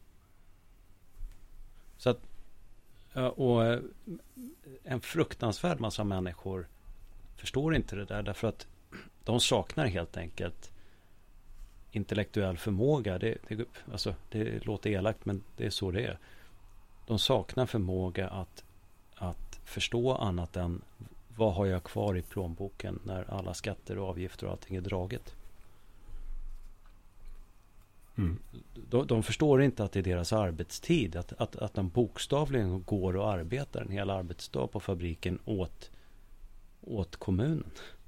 Speaker 3: Så att och en fruktansvärd massa människor förstår inte det där därför att de saknar helt enkelt intellektuell förmåga. Det, det, alltså, det låter elakt men det är så det är. De saknar förmåga att, att förstå annat än vad har jag kvar i plånboken när alla skatter och avgifter och allting är draget.
Speaker 1: Mm.
Speaker 3: De, de förstår inte att det är deras arbetstid. Att, att, att de bokstavligen går och arbetar en hel arbetsdag på fabriken åt, åt kommunen.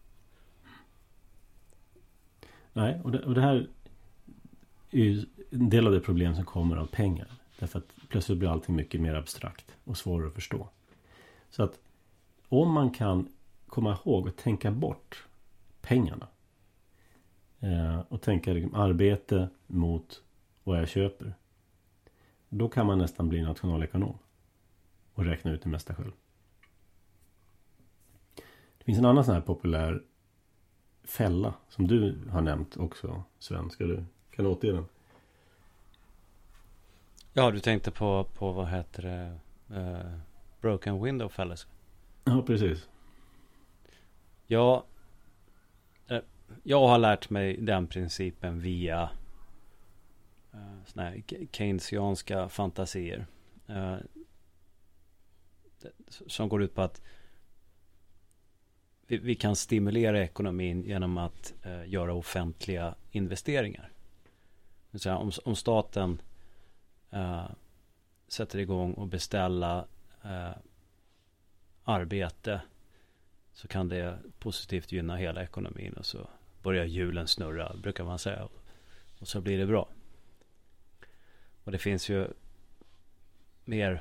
Speaker 1: Nej, och det, och det här är ju en del av det problem som kommer av pengar. Därför att plötsligt blir allting mycket mer abstrakt och svårare att förstå. Så att om man kan komma ihåg och tänka bort pengarna eh, och tänka liksom, arbete mot vad jag köper, då kan man nästan bli nationalekonom och räkna ut det mesta själv. Det finns en annan sån här populär fälla som du har nämnt också, Sven. Ska du kan återge den?
Speaker 3: Ja, du tänkte på, på vad heter det? Uh, broken window fallacy.
Speaker 1: Ja, precis.
Speaker 3: Ja, uh, jag har lärt mig den principen via uh, såna här keynesianska fantasier. Uh, som går ut på att vi, vi kan stimulera ekonomin genom att uh, göra offentliga investeringar. Så här, om, om staten Uh, sätter igång och beställa uh, arbete så kan det positivt gynna hela ekonomin och så börjar hjulen snurra, brukar man säga, och så blir det bra. Och det finns ju mer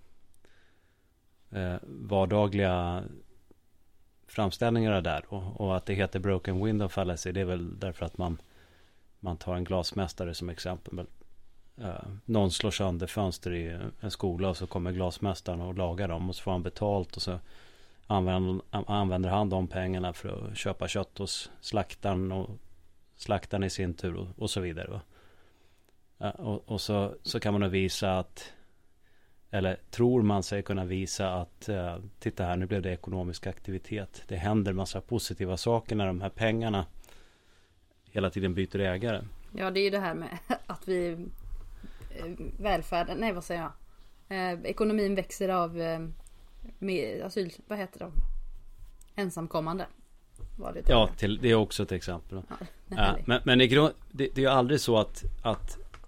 Speaker 3: uh, vardagliga framställningar där och, och att det heter broken window fallacy, det är väl därför att man man tar en glasmästare som exempel. Uh, någon slår sönder fönster i en skola och så kommer glasmästaren och lagar dem och så får han betalt och så använder, använder han de pengarna för att köpa kött hos slaktaren och slaktaren i sin tur och, och så vidare. Va? Uh, och och så, så kan man då visa att eller tror man sig kunna visa att uh, titta här, nu blev det ekonomisk aktivitet. Det händer massa positiva saker när de här pengarna hela tiden byter ägare.
Speaker 2: Ja, det är ju det här med att vi välfärden, nej vad säger jag eh, ekonomin växer av eh, med asyl, vad heter de ensamkommande var det
Speaker 3: ja, till, det är också ett exempel.
Speaker 2: Ja,
Speaker 3: ja, men men det, det, det är ju aldrig så att, att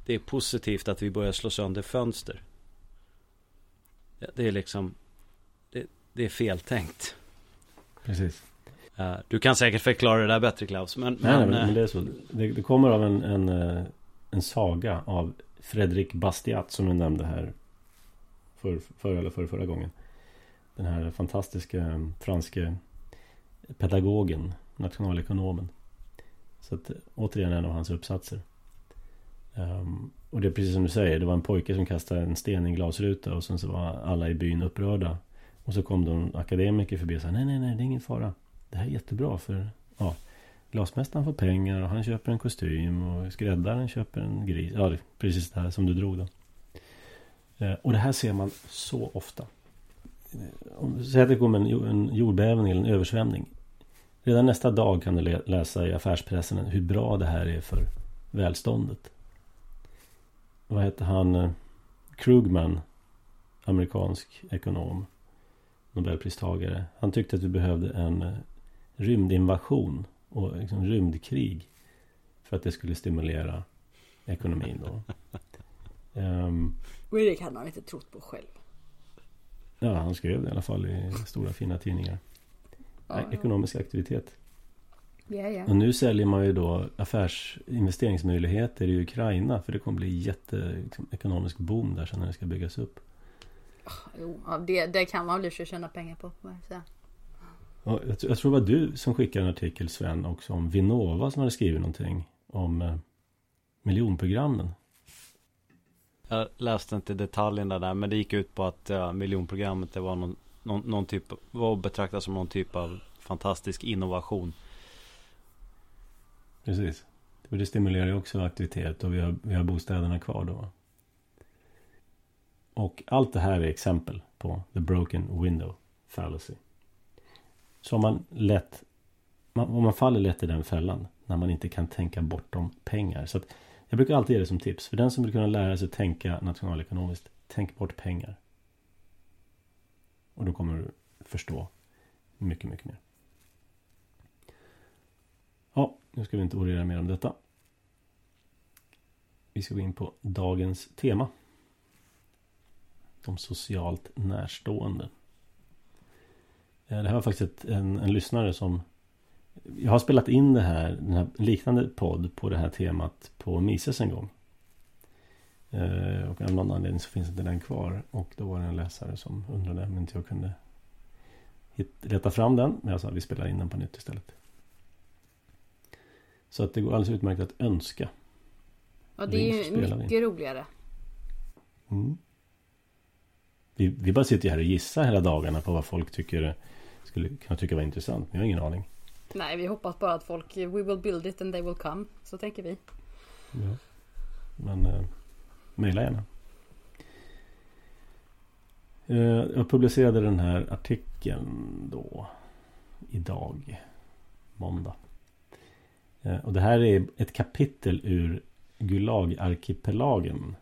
Speaker 3: det är positivt att vi börjar slå sönder fönster. Det är liksom det, det är feltänkt.
Speaker 1: Precis.
Speaker 3: Uh, du kan säkert förklara det där bättre, Klaus. Men,
Speaker 1: nej,
Speaker 3: men,
Speaker 1: nej, men det är så. Det, det kommer av en, en, en saga av Frédéric Bastiat som jag nämnde här för, för, eller för förra gången. Den här fantastiska franska pedagogen, nationalekonomen. Så att återigen en av hans uppsatser. Um, och det är precis som du säger, det var en pojke som kastade en sten i en glasruta och sen så var alla i byn upprörda. Och så kom de akademiker förbi och sa nej, nej, nej, det är ingen fara. Det här är jättebra för ja, glasmästaren får pengar och han köper en kostym och skräddaren köper en gris. Ja, det är precis det här som du drog då. Uh, och det här ser man så ofta. Om säg att det kommer en, en jordbävning eller en översvämning. Redan nästa dag kan du läsa i affärspressen hur bra det här är för välståndet. Vad heter han? Krugman, amerikansk ekonom, Nobelpristagare. Han tyckte att vi behövde en rymdinvasion och liksom rymdkrig för att det skulle stimulera ekonomin då. um,
Speaker 2: och det kan han inte trott på själv.
Speaker 1: Ja, han skrev det i alla fall i stora fina tidningar. Ja, ekonomisk aktivitet.
Speaker 2: Ja, ja.
Speaker 1: Och nu säljer man ju då affärsinvesteringsmöjligheter i Ukraina för det kommer bli jätte liksom, ekonomisk boom där sen när det ska byggas upp.
Speaker 2: Jo, det, det kan man väl tjäna pengar på. Så.
Speaker 1: Och jag, jag tror det var du som skickade en artikel, Sven, också om Vinnova som hade skrivit någonting om eh, miljonprogrammen.
Speaker 3: Jag läste inte detaljerna där, men det gick ut på att ja, miljonprogrammet det var någon, någon, någon typ, var betraktat som någon typ av fantastisk innovation.
Speaker 1: Precis. Det stimulerar ju också aktivitet och vi har, vi har bostäderna kvar då. Och allt det här är exempel på the broken window fallacy. Så man lätt, man, om man faller lätt i den fällan när man inte kan tänka bortom pengar. Så att jag brukar alltid ge det som tips. För den som vill kunna lära sig tänka nationalekonomiskt, tänk bort pengar. Och då kommer du förstå mycket, mycket mer. Ja, nu ska vi inte orera mer om detta. Vi ska gå in på dagens tema. De socialt närstående. Det här var faktiskt ett, en, en lyssnare som... Jag har spelat in det här, den här liknande podd på det här temat på Mises en gång. Eh, och av någon anledning så finns inte den kvar. Och då var det en läsare som undrade om inte jag kunde hit, leta fram den. Men jag sa att vi spelar in den på nytt istället. Så att det går alldeles utmärkt att önska.
Speaker 2: Ja, det är ju mycket roligare.
Speaker 1: Mm. Vi, vi bara sitter här och gissar hela dagarna på vad folk tycker skulle kunna tycka var intressant. Men jag har ingen aning.
Speaker 2: Nej, vi hoppas bara att folk, we will build it and they will come. Så tänker vi.
Speaker 1: Ja. Men eh, mejla gärna. Eh, jag publicerade den här artikeln då idag, måndag. Eh, och det här är ett kapitel ur Gulag-arkipelagen.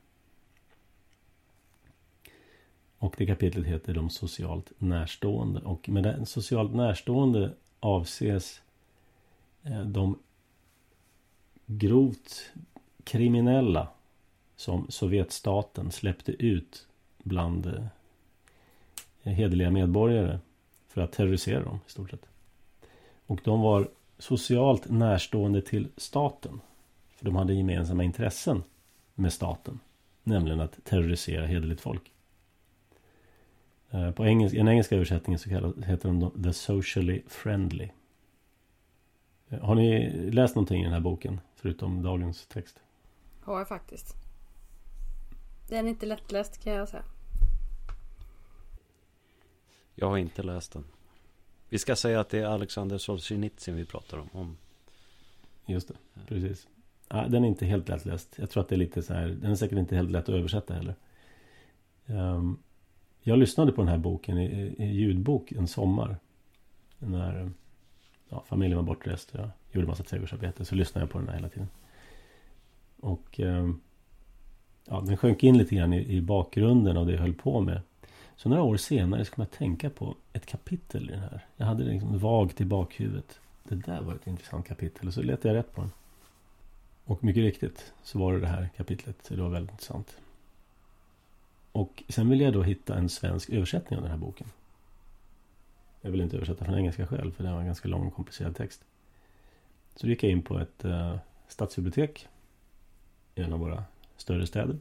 Speaker 1: Och det kapitlet heter De socialt närstående. Och med den socialt närstående avses de grovt kriminella som Sovjetstaten släppte ut bland hederliga medborgare för att terrorisera dem i stort sett. Och de var socialt närstående till staten. För de hade gemensamma intressen med staten. Nämligen att terrorisera hederligt folk. På engelska, en engelska översättningen så kallas, heter de The Socially Friendly. Har ni läst någonting i den här boken förutom dagens text?
Speaker 2: Har jag faktiskt. Den är inte lättläst kan jag säga.
Speaker 3: Jag har inte läst den. Vi ska säga att det är Alexander Solzhenitsyn vi pratar om. om.
Speaker 1: Just det, precis. Ja, den är inte helt lättläst. Jag tror att det är lite så här, den är säkert inte helt lätt att översätta heller. Um, Jag lyssnade på den här boken i, i ljudbok en sommar. När ja, familjen var bortrest och jag gjorde massa trädgårdsarbete. Så lyssnade jag på den här hela tiden. Och eh, ja, den sjönk in lite grann i, i bakgrunden av det jag höll på med. Så några år senare ska man tänka på ett kapitel i den här. Jag hade det liksom vagt i bakhuvudet. Det där var ett intressant kapitel. Och så letade jag rätt på den. Och mycket riktigt så var det det här kapitlet. Det var väldigt intressant. Och sen vill jag då hitta en svensk översättning av den här boken. Jag vill inte översätta från engelska själv, för det var en ganska lång och komplicerad text. Så gick jag in på ett eh, stadsbibliotek i en av våra större städer.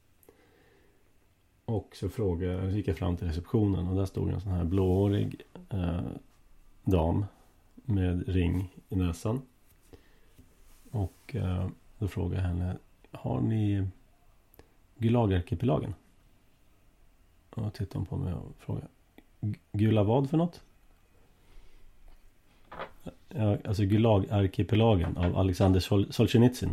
Speaker 1: Och så frågade, så gick jag fram till receptionen och där stod en sån här blåhårig eh, dam med ring i näsan. Och eh, då frågade jag henne, har ni Gulag-arkipelagen? Och då tittade hon på mig och frågade, Gula vad för något? Ja, alltså Gulag-arkipelagen av Alexander Sol- Solzhenitsyn.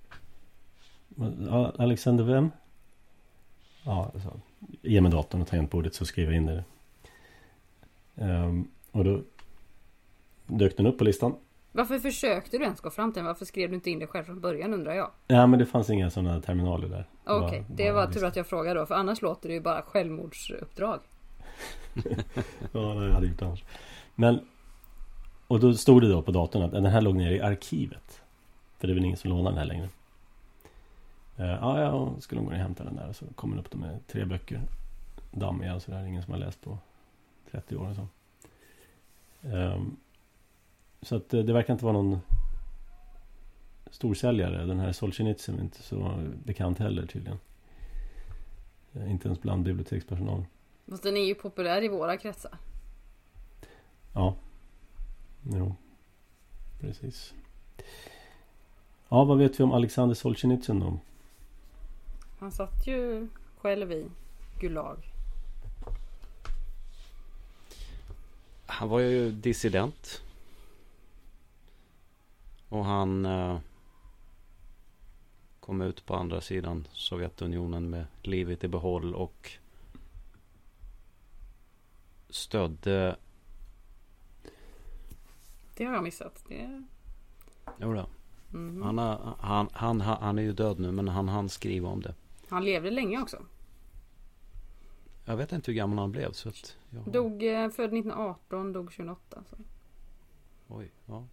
Speaker 1: Alexander vem? Ja, alltså, ge mig datorn och tangentbordet så skriver jag in det. Um, och då dök den upp på listan.
Speaker 2: Varför försökte du ens gå fram till den? Varför skrev du inte in det själv från början, undrar jag?
Speaker 1: Ja, men det fanns inga sådana terminaler där.
Speaker 2: Okej, okay, det var tur att jag frågade då. För annars låter det ju bara självmordsuppdrag.
Speaker 1: Ja, det hade jag gjort annars. Men, och då stod det då på datorn att den här låg ner i arkivet. För det är väl ingen som lånar den här längre. Uh, ja, ja, skulle hon gå och hämta den där. Och så kommer den upp med tre böcker. Dammiga och sådär. Ingen som har läst på trettio år och så. Um, så att det, det verkar inte vara någon storsäljare. Den här Solzhenitsyn är inte så bekant heller tydligen. Uh, inte ens bland bibliotekspersonal.
Speaker 2: Fast den är ju populär i våra kretsar.
Speaker 1: Ja. Jo. Precis. Ja, vad vet vi om Alexander Solzhenitsyn då?
Speaker 2: Han satt ju själv i Gulag.
Speaker 3: Han var ju dissident. Och han eh, kom ut på andra sidan Sovjetunionen med livet i behåll och stödde...
Speaker 2: Det har jag missat. Det...
Speaker 3: Jo då.
Speaker 2: Mm-hmm.
Speaker 3: Han, har, han, han, han är ju död nu, men han han skriva om det.
Speaker 2: Han levde länge också.
Speaker 3: Jag vet inte hur gammal han blev. Så att jag...
Speaker 2: Dog eh, född nittonhundraarton, dog tjugohundraåtta. Så.
Speaker 3: Oj, ja.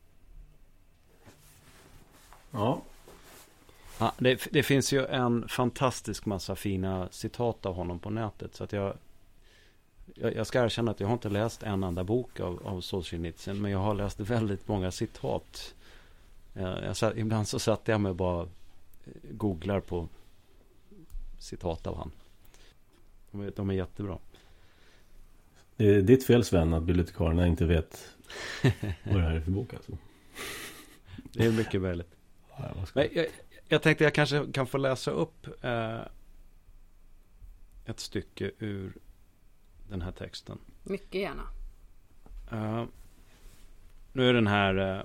Speaker 1: Ja.
Speaker 3: ja det, det finns ju en fantastisk massa fina citat av honom på nätet. Så att jag, jag, jag ska erkänna att jag har inte läst en enda bok av, av Solzhenitsyn. Men jag har läst väldigt många citat. Jag satt, ibland så satt jag med och bara googlar på citat av han. De är, de är jättebra.
Speaker 1: Det är ditt fel, Sven, att bibliotekarierna inte vet vad det här är för bok alltså.
Speaker 3: Det är mycket möjligt.
Speaker 1: Ja,
Speaker 3: Men jag, jag tänkte jag kanske kan få läsa upp eh, ett stycke ur den här texten.
Speaker 2: Mycket gärna.
Speaker 3: Uh, nu är den här uh,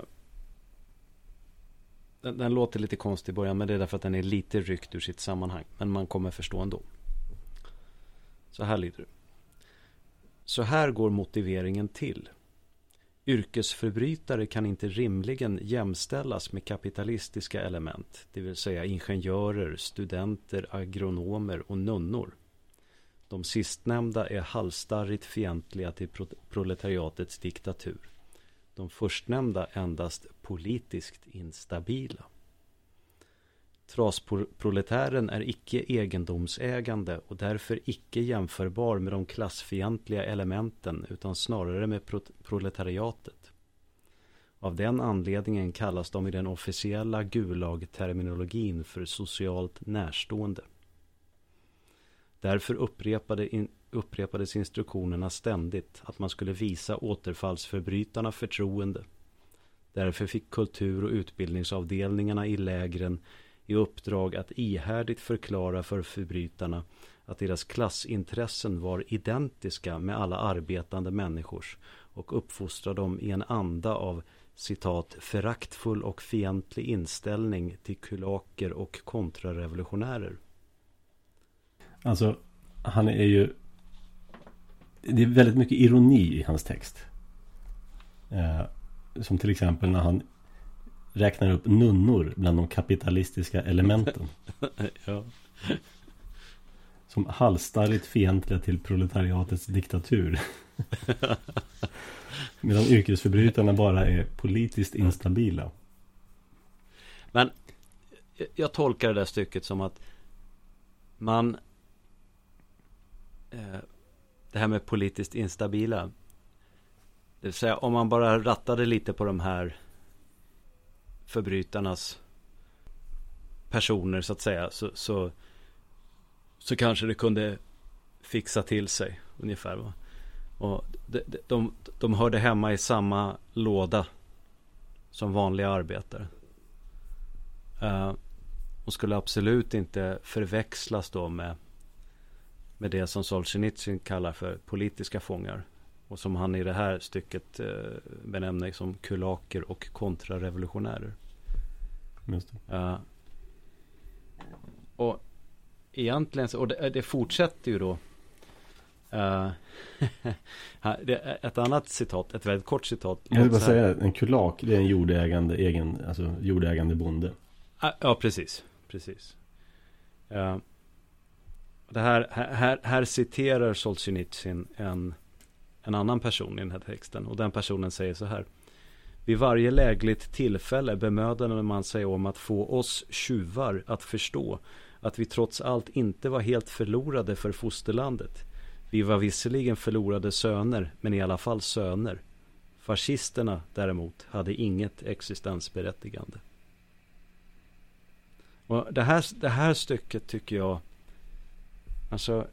Speaker 3: den, den låter lite konstig i början, men det är därför att den är lite ryckt ur sitt sammanhang. Men man kommer förstå ändå. Så här lyder det. Så här går motiveringen till. Yrkesförbrytare kan inte rimligen jämställas med kapitalistiska element, det vill säga ingenjörer, studenter, agronomer och nunnor. De sistnämnda är halsstarrigt fientliga till proletariatets diktatur. De förstnämnda endast politiskt instabila. Trasproletären är icke egendomsägande och därför icke jämförbar med de klassfientliga elementen utan snarare med pro- proletariatet. Av den anledningen kallas de i den officiella Gulag-terminologin för socialt närstående. Därför upprepade in, upprepades instruktionerna ständigt att man skulle visa återfallsförbrytarna förtroende. Därför fick kultur- och utbildningsavdelningarna i lägren i uppdrag att ihärdigt förklara för förbrytarna att deras klassintressen var identiska med alla arbetande människors och uppfostra dem i en anda av citat föraktfull och fientlig inställning till kulaker och kontrarevolutionärer.
Speaker 1: Alltså, han är ju... Det är väldigt mycket ironi i hans text. Eh, som till exempel när han räknar upp nunnor bland de kapitalistiska elementen.
Speaker 3: Ja.
Speaker 1: Som halsstarrigt fientliga till proletariatets diktatur. Medan yrkesförbrytarna bara är politiskt instabila.
Speaker 3: Men jag, jag tolkar det där stycket som att man eh, det här med politiskt instabila, det vill säga om man bara rattade lite på de här förbrytarnas personer så att säga, så, så, så kanske det kunde fixa till sig ungefär, va? Och de, de, de, de hörde hemma i samma låda som vanliga arbetare. Uh, och skulle absolut inte förväxlas då med med det som Solzhenitsyn kallar för politiska fångar, och som han i det här stycket uh, benämner som kulaker och kontrarevolutionärer.
Speaker 1: Just det.
Speaker 3: Uh, och egentligen så, och det, det fortsätter ju då. Uh, det är ett annat citat, ett väldigt kort citat.
Speaker 1: Jag vill bara säga, en kulak, det är en jordägande egen, alltså jordägande bonde.
Speaker 3: Uh, ja, precis, precis. Uh, det här, här, här citerar Solzhenitsyn en, en annan person i den här texten, och den personen säger så här: vid varje lägligt tillfälle bemödade man sig om att få oss tjuvar att förstå att vi trots allt inte var helt förlorade för fosterlandet. Vi var visserligen förlorade söner, men i alla fall söner. Fascisterna däremot hade inget existensberättigande. Och det här, det här stycket tycker jag, alltså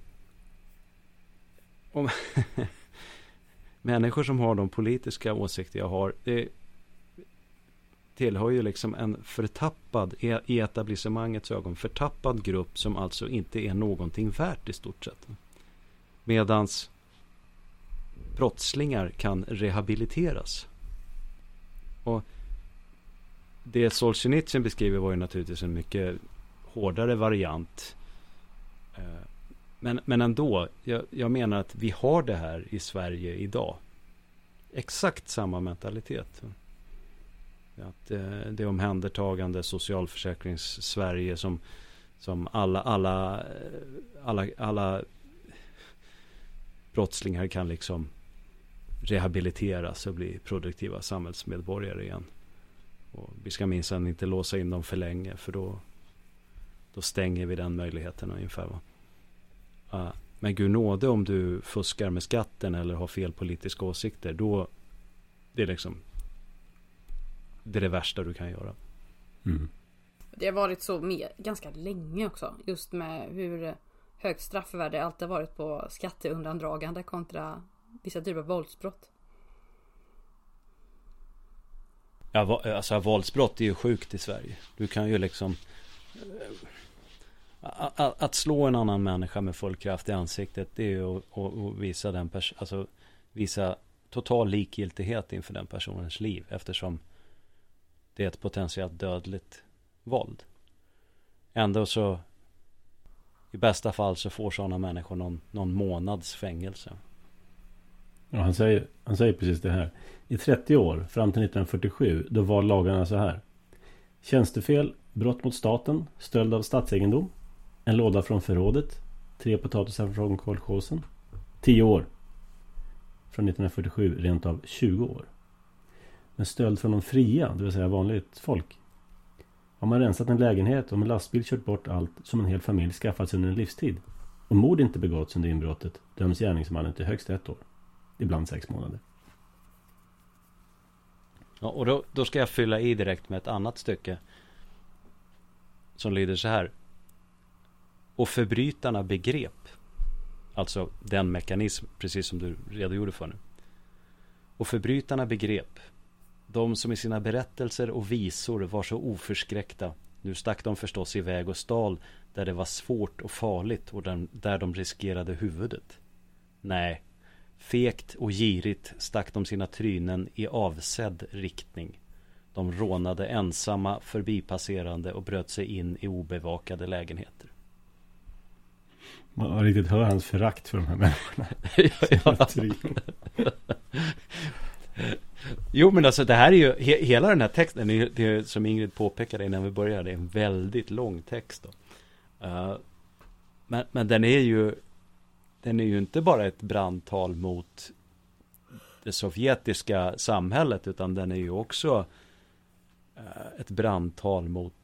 Speaker 3: om människor som har de politiska åsikter jag har, det tillhör ju liksom en förtappad, i etablissemangets ögon, förtappad grupp som alltså inte är någonting värt i stort sett. Medans brottslingar kan rehabiliteras. Och det Solzhenitsyn beskriver var ju naturligtvis en mycket hårdare variant. Men, men ändå, jag, jag menar att vi har det här i Sverige idag. Exakt samma mentalitet. Att det, det omhändertagande socialförsäkrings-Sverige som, som alla, alla, alla, alla brottslingar kan liksom rehabiliteras och bli produktiva samhällsmedborgare igen. Och vi ska minsann inte låsa in dem för länge, för då, då stänger vi den möjligheten ungefär, va? Uh, men gud nåde, om du fuskar med skatten eller har fel politiska åsikter, då det är liksom det är det värsta du kan göra.
Speaker 1: Mm.
Speaker 2: Det har varit så med, ganska länge också, just med hur högt straffvärde alltid varit på skatteundandragande kontra vissa typer av våldsbrott.
Speaker 3: Ja, alltså våldsbrott är ju sjukt i Sverige. Du kan ju liksom att, att slå en annan människa med full kraft i ansiktet, det är ju att, att visa den pers- alltså visa total likgiltighet inför den personens liv, eftersom det är ett potentiellt dödligt våld. Ändå så i bästa fall så får sådana människor någon, någon månads fängelse.
Speaker 1: Ja, han säger, han säger precis det här. I trettio år, fram till nittonhundrafyrtiosju, då var lagarna så här: tjänstefel, brott mot staten, stöld av statsegendom, en låda från förrådet, tre potatisar från kolchosen. tio år. Från nittonhundrafyrtiosju rent av tjugo år. Men stöld från de fria, det vill säga vanligt folk. Har man rensat en lägenhet och med lastbil kört bort allt som en hel familj skaffat sig under en livstid, och mord inte begåtts under inbrottet, döms gärningsmannen till högst ett år. Ibland sex månader.
Speaker 3: Ja, och då, då ska jag fylla i direkt med ett annat stycke som lyder så här: och förbrytarna begrep, alltså den mekanism precis som du redogjorde för nu. Och förbrytarna begrep, de som i sina berättelser och visor var så oförskräckta, nu stack de förstås iväg och stal där det var svårt och farligt och där, där de riskerade huvudet. Nej, fegt och girigt stack de sina trynen i avsedd riktning. De rånade ensamma förbipasserande och bröt sig in i obevakade lägenheter.
Speaker 1: Man riktigt hör hans förakt för de här människorna.
Speaker 3: Ja. Jo, men alltså det här är ju he, hela den här texten är, det är, som Ingrid påpekade innan vi började, det är en väldigt lång text då. Uh, men, men den är ju den är ju inte bara ett brandtal mot det sovjetiska samhället, utan den är ju också uh, ett brandtal mot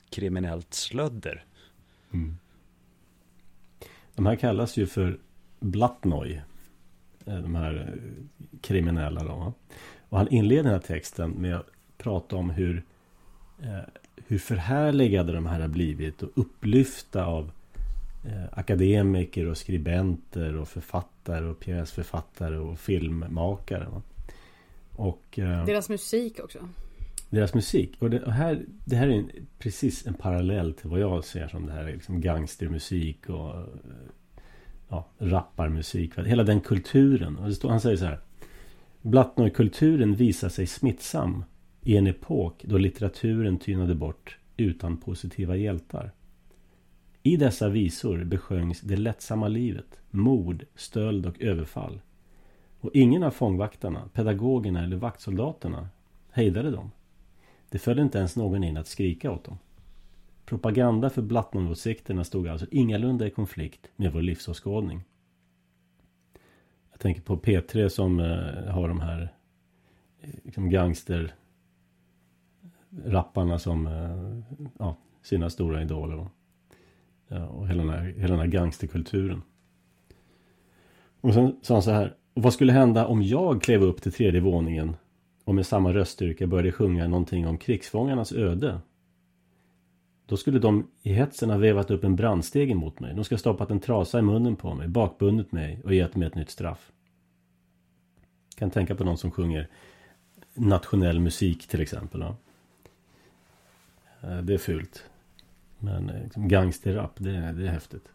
Speaker 3: kriminellt slödder.
Speaker 1: Mm. De här kallas ju för Blatnoj, de här kriminella då. Och han inleder den här texten med att prata om hur, eh, hur förhärligade de här har blivit och upplyfta av eh, akademiker och skribenter och författare och pjäsförfattare och filmmakare. Va? Och, eh,
Speaker 2: deras musik också.
Speaker 1: Deras musik. Och det, och här, det här är en, precis en parallell till vad jag ser som det här liksom gangstermusik och ja, rapparmusik. Hela den kulturen. Och det står, han säger så här: Blatnoj-kulturen visar sig smittsam i en epok då litteraturen tynade bort utan positiva hjältar. I dessa visor besjöngs det lättsamma livet, mord, stöld och överfall. Och ingen av fångvaktarna, pedagogerna eller vaktsoldaterna hejdade dem. Det föll inte ens någon in att skrika åt dem. Propaganda för Blatnoj-åsikterna stod alltså ingalunda i konflikt med vår livsåskådning. Jag tänker på P tre som eh, har de här liksom gangster rapparna som eh, ja, sina stora idoler. Ja, och hela den, här, hela den här gangsterkulturen. Och sen sa han så här: vad skulle hända om jag klev upp till tredje våningen och med samma röststyrka började sjunga någonting om krigsfångarnas öde? Då skulle de i hetsen ha vevat upp en brandsteg emot mig. De ska ha stoppat en trasa i munnen på mig, bakbundit mig och gett mig ett nytt straff. Jag kan tänka på någon som sjunger nationell musik till exempel. Ja. Det är fult. Men liksom gangsterrap, det, det är häftigt.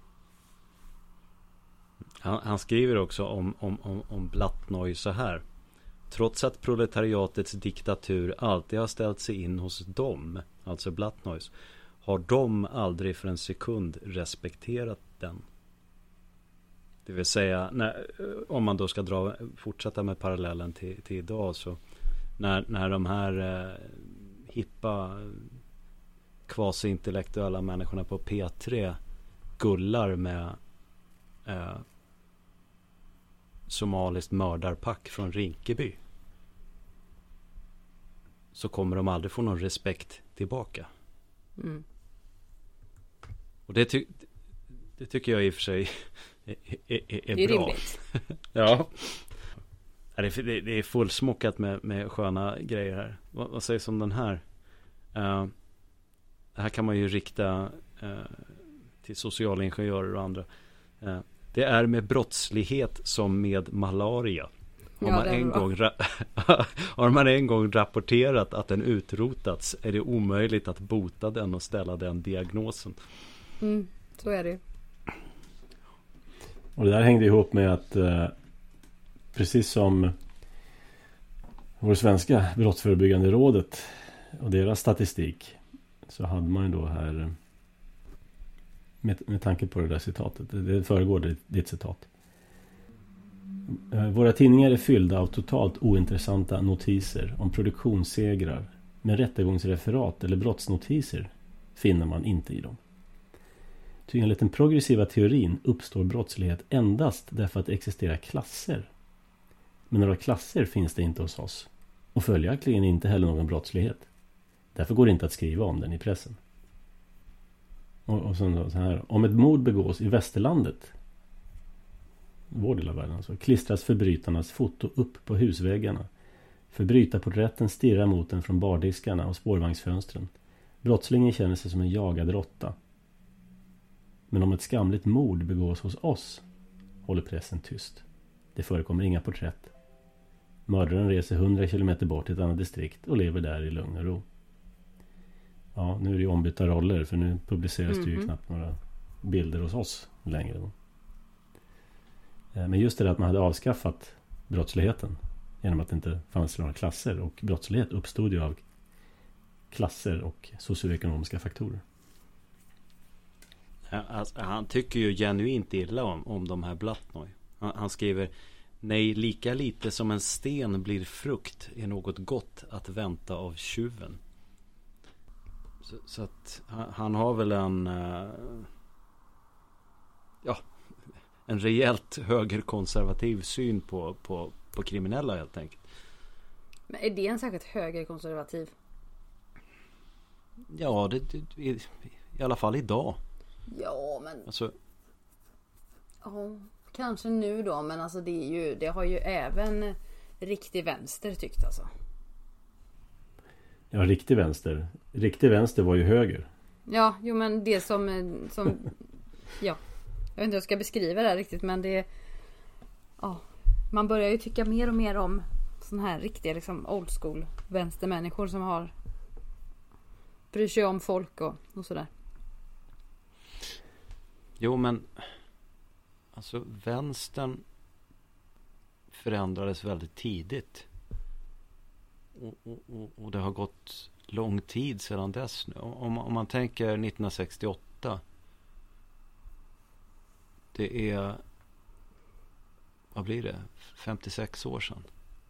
Speaker 3: Han, han skriver också om, om, om, om Blatnoj så här: trots att proletariatets diktatur alltid har ställt sig in hos dem, alltså Blatnojs, har de aldrig för en sekund respekterat den. Det vill säga, när, om man då ska dra, fortsätta med parallellen till, till idag, så när, när de här eh, hippa kvasi-intellektuella människorna på P tre gullar med eh, somaliskt mördarpack från Rinkeby, så kommer de aldrig få någon respekt tillbaka.
Speaker 2: Mm.
Speaker 3: Och det, ty- det tycker jag i och för sig är, är, är, är
Speaker 2: det är
Speaker 3: bra.
Speaker 2: rimligt.
Speaker 3: Ja. Det är, det är fullsmockat med, med sköna grejer här. Vad, vad sägs om den här? Uh, det här kan man ju rikta uh, till socialingenjörer och andra. Uh, det är med brottslighet som med malaria. Har,
Speaker 2: Ja,
Speaker 3: man en gång ra- har man en gång rapporterat att den utrotats, är det omöjligt att bota den och ställa den diagnosen.
Speaker 2: Mm, så är det.
Speaker 1: Och det där hängde ihop med att eh, precis som vår svenska brottsförebyggande rådet och deras statistik, så hade man ju då här med, med tanke på det där citatet, det, det föregår ditt, ditt citat. Våra tidningar är fyllda av totalt ointressanta notiser om produktionssegrar, men rättegångsreferat eller brottsnotiser finner man inte i dem. Ty enligt den progressiva teorin uppstår brottslighet endast därför att det existerar klasser. Men några klasser finns det inte hos oss, och följaktligen inte heller någon brottslighet. Därför går det inte att skriva om den i pressen. Och, och så, så här: om ett mord begås i västerlandet, vår del av världen, så klistras förbrytarnas foto upp på husväggarna. Förbrytarporträtten stirrar mot den från bardiskarna och spårvagnsfönstren. Brottslingen känner sig som en jagad råtta. Men om ett skamligt mord begås hos oss, håller pressen tyst. Det förekommer inga porträtt. Mördaren reser hundra kilometer bort till ett annat distrikt och lever där i lugn och ro. Ja, nu är det ju ombytta roller, för nu publiceras mm-hmm. det ju knappt några bilder hos oss längre. Men just det där att man hade avskaffat brottsligheten genom att det inte fanns några klasser, och brottslighet uppstod ju av klasser och socioekonomiska faktorer.
Speaker 3: Alltså, han tycker ju genuint illa om, om de här Blatnoj. Han, han skriver: nej, lika lite som en sten blir frukt är något gott att vänta av tjuven. Så, så att han, han har väl en uh, ja en rejält högerkonservativ syn på, på, på kriminella helt enkelt.
Speaker 2: Men är det en särskilt högerkonservativ?
Speaker 3: Ja, det, det, i, i alla fall idag.
Speaker 2: Ja, men...
Speaker 3: Alltså...
Speaker 2: Ja, kanske nu då, men alltså det är ju, det har ju även riktig vänster tyckt alltså.
Speaker 1: Ja, riktig vänster. Riktig vänster var ju höger.
Speaker 2: Ja, jo men det som, som ja, jag vet inte hur jag ska beskriva det här riktigt, men det, ja, man börjar ju tycka mer och mer om sån här riktiga liksom old school vänstermänniskor som har bryr sig om folk och, och sådär.
Speaker 3: Jo, men alltså vänstern förändrades väldigt tidigt. Och, och, och, och det har gått lång tid sedan dess nu. Om, om man tänker nittonhundrasextioåtta. Det är, vad blir det? femtiosex år sedan.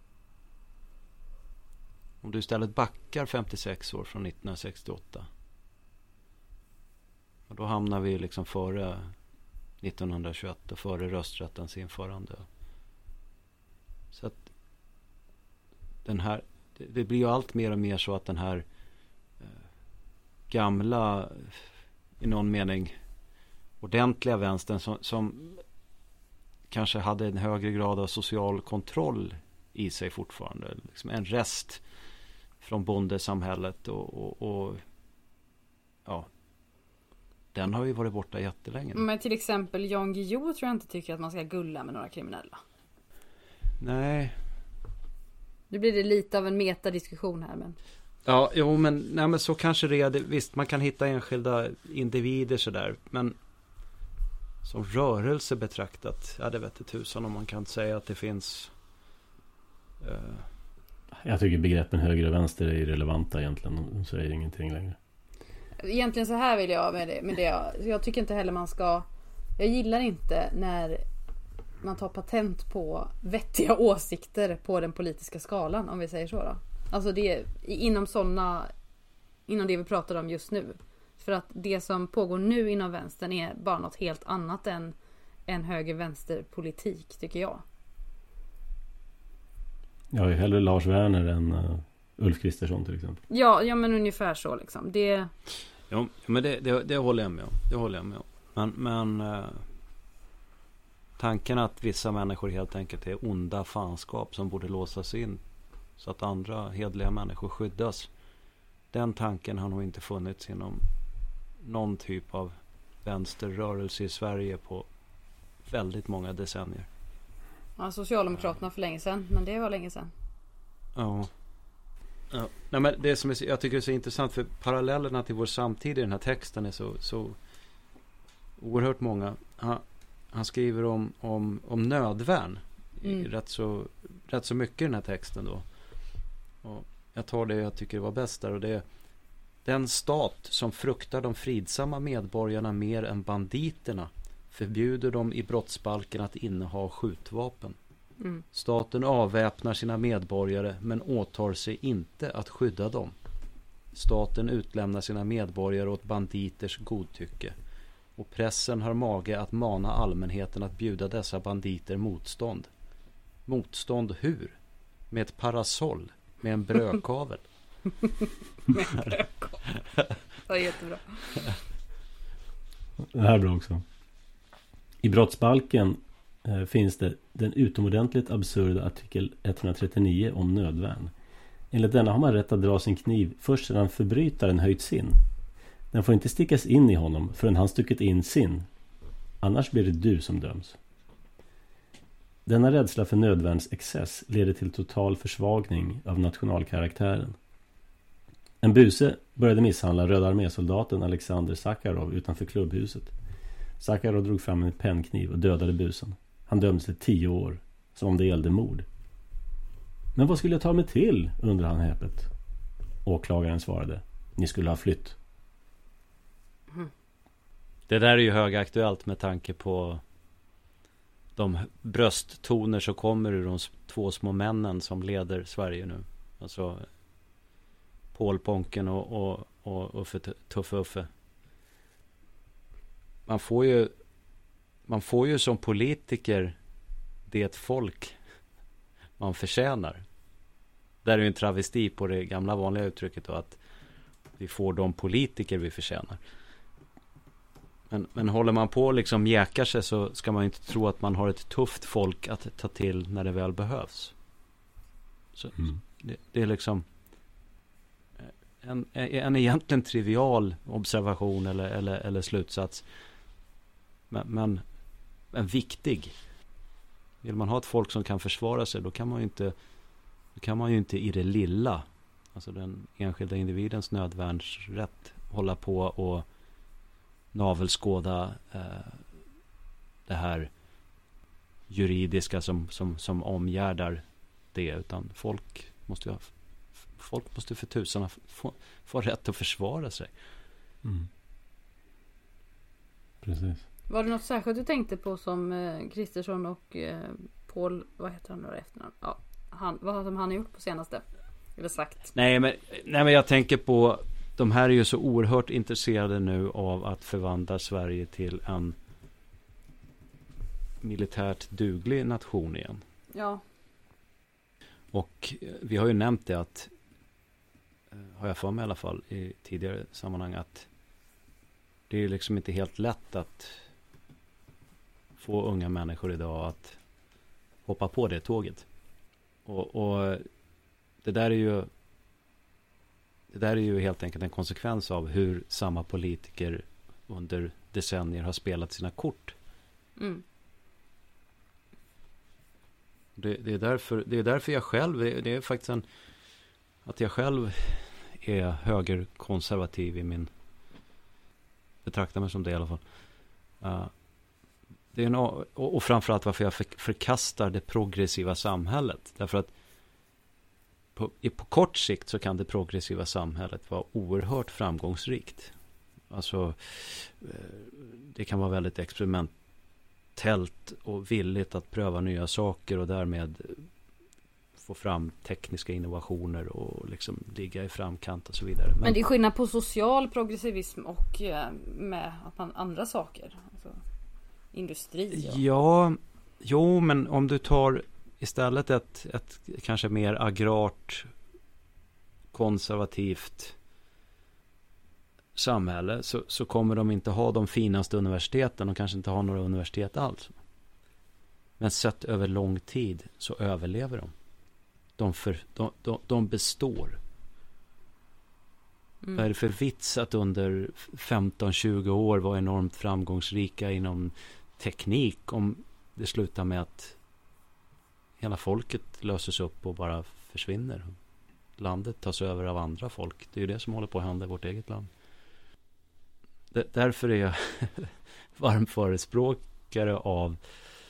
Speaker 3: Om du istället backar femtiosex år från nittonhundrasextioåtta. Och då hamnar vi liksom före nittonhundratjugoett och före rösträttens införande. Så att den här, det, det blir ju allt mer och mer så att den här eh, gamla, i någon mening ordentliga vänstern som, som kanske hade en högre grad av social kontroll i sig fortfarande. Liksom en rest från bondesamhället och, och, och ja, den har ju varit borta jättelänge.
Speaker 2: Men till exempel Jan Guillou tror jag inte tycker att man ska gulla med några kriminella.
Speaker 3: Nej.
Speaker 2: Nu blir det lite av en metadiskussion här, men...
Speaker 3: Ja, jo, men, nej, men så kanske det är. Visst, man kan hitta enskilda individer sådär, men som rörelse betraktat, ja det vet jag tusan om man kan säga att det finns... Uh...
Speaker 1: Jag tycker begreppen höger och vänster är irrelevanta egentligen. De säger ingenting längre.
Speaker 2: Egentligen så här vill jag med det, med det. Jag tycker inte heller man ska... Jag gillar inte när man tar patent på vettiga åsikter på den politiska skalan, om vi säger så då. Alltså det är inom sådana, inom det vi pratar om just nu. För att det som pågår nu inom vänstern är bara något helt annat än en höger-vänster-politik, tycker jag.
Speaker 1: Jag är hellre Lars Werner än uh, Ulf Kristersson till exempel.
Speaker 2: Ja, ja men ungefär så liksom. Det...
Speaker 3: Jo, men det, det, det håller jag med om. Det håller jag med om. Men, men uh, tanken att vissa människor helt enkelt är onda fanskap som borde låsas in så att andra hedliga människor skyddas. Den tanken har nog inte funnits inom någon typ av vänsterrörelse i Sverige på väldigt många decennier.
Speaker 2: Ja, Socialdemokraterna för länge sedan, men det var länge sedan.
Speaker 3: Ja. Ja. Nej, men det som är, jag tycker är så intressant, för parallellerna till vår samtid i den här texten är så, så oerhört många. Han, han skriver om, om, om nödvärn mm. rätt, så, rätt så mycket i den här texten då. Och jag tar det jag tycker var bäst där, och det är: den stat som fruktar de fridsamma medborgarna mer än banditerna förbjuder dem i brottsbalken att inneha skjutvapen. Mm. Staten avväpnar sina medborgare men åtar sig inte att skydda dem. Staten utlämnar sina medborgare åt banditers godtycke. Och pressen har mage att mana allmänheten att bjuda dessa banditer motstånd. Motstånd hur? Med ett parasoll? Med en brödkavel?
Speaker 2: Med en brödkavel. Det var jättebra.
Speaker 1: Det här är bra också. I brottsbalken eh, finns det den utomordentligt absurda artikel etthundratrettionio om nödvärn. Enligt denna har man rätt att dra sin kniv först sedan förbrytaren höjt sin. Den får inte stickas in i honom förrän han stuckit in sin. Annars blir det du som döms. Denna rädsla för nödvärns excess leder till total försvagning av nationalkaraktären. En buse började misshandla Röda armésoldaten Alexander Sakharov utanför klubbhuset. Sakharov drog fram en pennkniv och dödade busen. Han dömdes till tio år, som om det gällde mord. Men vad skulle jag ta mig till, undrade han häpet. Åklagaren svarade: ni skulle ha flytt.
Speaker 3: Mm. Det där är ju högaktuellt med tanke på de brösttoner som kommer ur de två små männen som leder Sverige nu. Alltså Paul Ponken och, och, och Uffe, Tuffe Uffe. Man får ju man får ju som politiker det folk man förtjänar. Där är ju en travesti på det gamla vanliga uttrycket då, att vi får de politiker vi förtjänar. Men, men håller man på och liksom jäkar sig, så ska man inte tro att man har ett tufft folk att ta till när det väl behövs. Så mm. det, det är liksom en, en egentligen trivial observation eller, eller, eller slutsats. Men, men en viktig. Vill man ha ett folk som kan försvara sig, då kan man ju inte, då kan man ju inte i det lilla, alltså den enskilda individens nödvärnsrätt, hålla på och navelskåda eh, det här juridiska som, som, som omgärdar det, utan folk måste ha, folk måste för tusan få, få rätt att försvara sig.
Speaker 1: Mm. Precis.
Speaker 2: Var det något särskilt du tänkte på som Kristersson eh, och eh, Paul, vad heter han nu efternamn? Ja, han, vad har han gjort på senaste? Eller sagt?
Speaker 3: Nej men, nej men jag tänker på, de här är ju så oerhört intresserade nu av att förvandla Sverige till en militärt duglig nation igen.
Speaker 2: Ja.
Speaker 3: Och vi har ju nämnt det att, har jag för mig i alla fall i tidigare sammanhang, att det är liksom inte helt lätt att få unga människor idag att hoppa på det tåget. Och, och det där är ju det där är ju helt enkelt en konsekvens av hur samma politiker under decennier har spelat sina kort.
Speaker 2: Mm.
Speaker 3: Det, det är därför det är därför jag själv, det är faktiskt en, att jag själv är högerkonservativ i min, betraktar mig som det i alla fall. Uh, det är en, och, och framförallt varför jag för, förkastar det progressiva samhället. Därför att på, i, på kort sikt så kan det progressiva samhället vara oerhört framgångsrikt. Alltså det kan vara väldigt experimentellt och villigt att pröva nya saker och därmed få fram tekniska innovationer och liksom ligga i framkant och så vidare. Men,
Speaker 2: Men det är skillnad på social progressivism och med att man andra saker. Alltså industri. Och...
Speaker 3: Ja, jo, men om du tar istället ett, ett kanske mer agrart konservativt samhälle, så, så kommer de inte ha de finaste universiteten och kanske inte ha några universitet alls. Men sett över lång tid så överlever de. De, för, de, de, de består. Mm. Vad är det för vits att under femton tjugo år vara enormt framgångsrika inom teknik om det slutar med att hela folket löses upp och bara försvinner. Landet tas över av andra folk. Det är ju det som håller på att hända i vårt eget land. D- därför är jag varm förespråkare av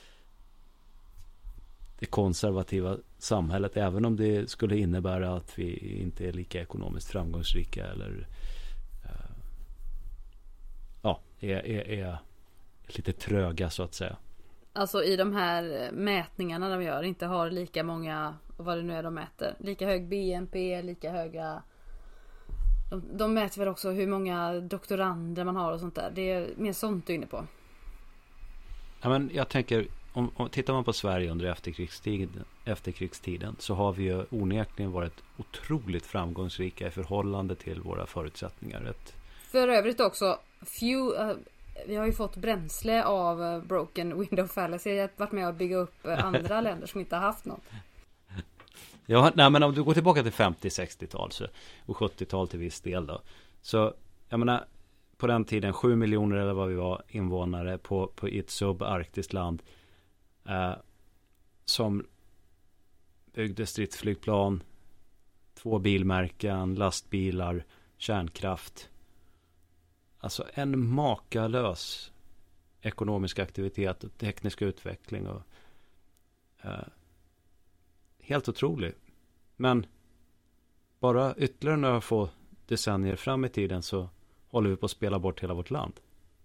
Speaker 3: det konservativa samhället, även om det skulle innebära att vi inte är lika ekonomiskt framgångsrika eller uh, ja, är, är, är lite tröga så att säga.
Speaker 2: Alltså i de här mätningarna de gör, inte har lika många, vad det nu är de mäter, lika hög B N P, lika höga, de, de mäter väl också hur många doktorander man har och sånt där. Det är mer sånt du är inne på.
Speaker 3: Ja, men jag tänker, om, om tittar man på Sverige under efterkrigstiden, efterkrigstiden så har vi ju onekligen varit otroligt framgångsrika i förhållande till våra förutsättningar. Ett...
Speaker 2: För övrigt också, few, uh, vi har ju fått bränsle av uh, broken window fallacy. Jag har varit med att bygga upp uh, andra länder som inte har haft något.
Speaker 3: Ja, nej, men om du går tillbaka till femtio-sextiotal så, och sjuttiotal till viss del då. Så jag menar, på den tiden sju miljoner eller vad vi var invånare på, på ett subarktiskt land eh, som byggde stridsflygplan, två bilmärken, lastbilar, kärnkraft. Alltså en makalös ekonomisk aktivitet och teknisk utveckling och eh, helt otrolig. Men bara ytterligare några få decennier fram i tiden så håller vi på att spela bort hela vårt land.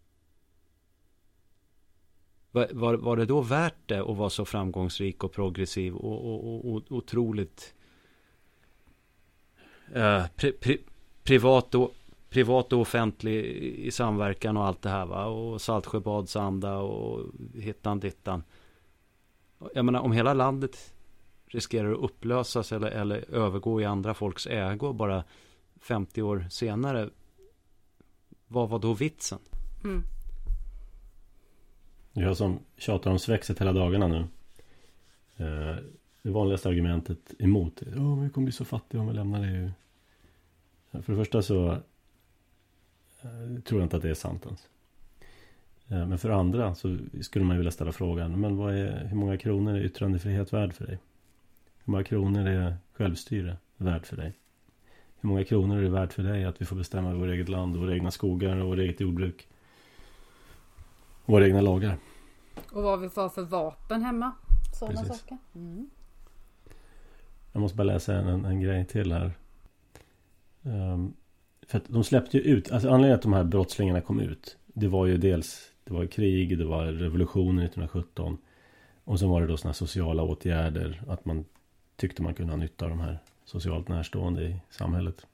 Speaker 3: Var, var, var det då värt det att vara så framgångsrik och progressiv och, och, och, och otroligt eh, pri, pri, privat, och, privat och offentlig i samverkan och allt det här, va? Och Saltsjöbadsanda och hittan dittan. Jag menar, om hela landet riskerar att upplösas eller, eller övergå i andra folks ägo bara femtio år senare, vad var då vitsen?
Speaker 2: Mm.
Speaker 1: Jag som tjatar om svexet hela dagarna nu. Eh, det vanligaste argumentet emot det. Ja, vi kommer bli så fattiga om vi lämnar det. Ju. För det första så eh, tror jag inte att det är sant ens. Eh, men för det andra så skulle man vilja ställa frågan. Men vad är, hur många kronor är yttrandefrihet värd för dig? Hur många kronor är självstyre värd för dig? Hur många kronor är det värt för dig att vi får bestämma vårt eget land, våra egna skogar och vårt eget jordbruk? Våra egna lagar.
Speaker 2: Och vad vi får för vapen hemma. Sådana
Speaker 1: Precis.
Speaker 2: saker. Mm.
Speaker 1: Jag måste bara läsa en, en, en grej till här. Um, för att de släppte ju ut, alltså anledningen att de här brottslingarna kom ut, det var ju dels, det var krig, det var revolutionen nittonhundrasjutton. Och så var det då såna sociala åtgärder, att man tyckte man kunde ha nytta av de här socialt närstående i samhället.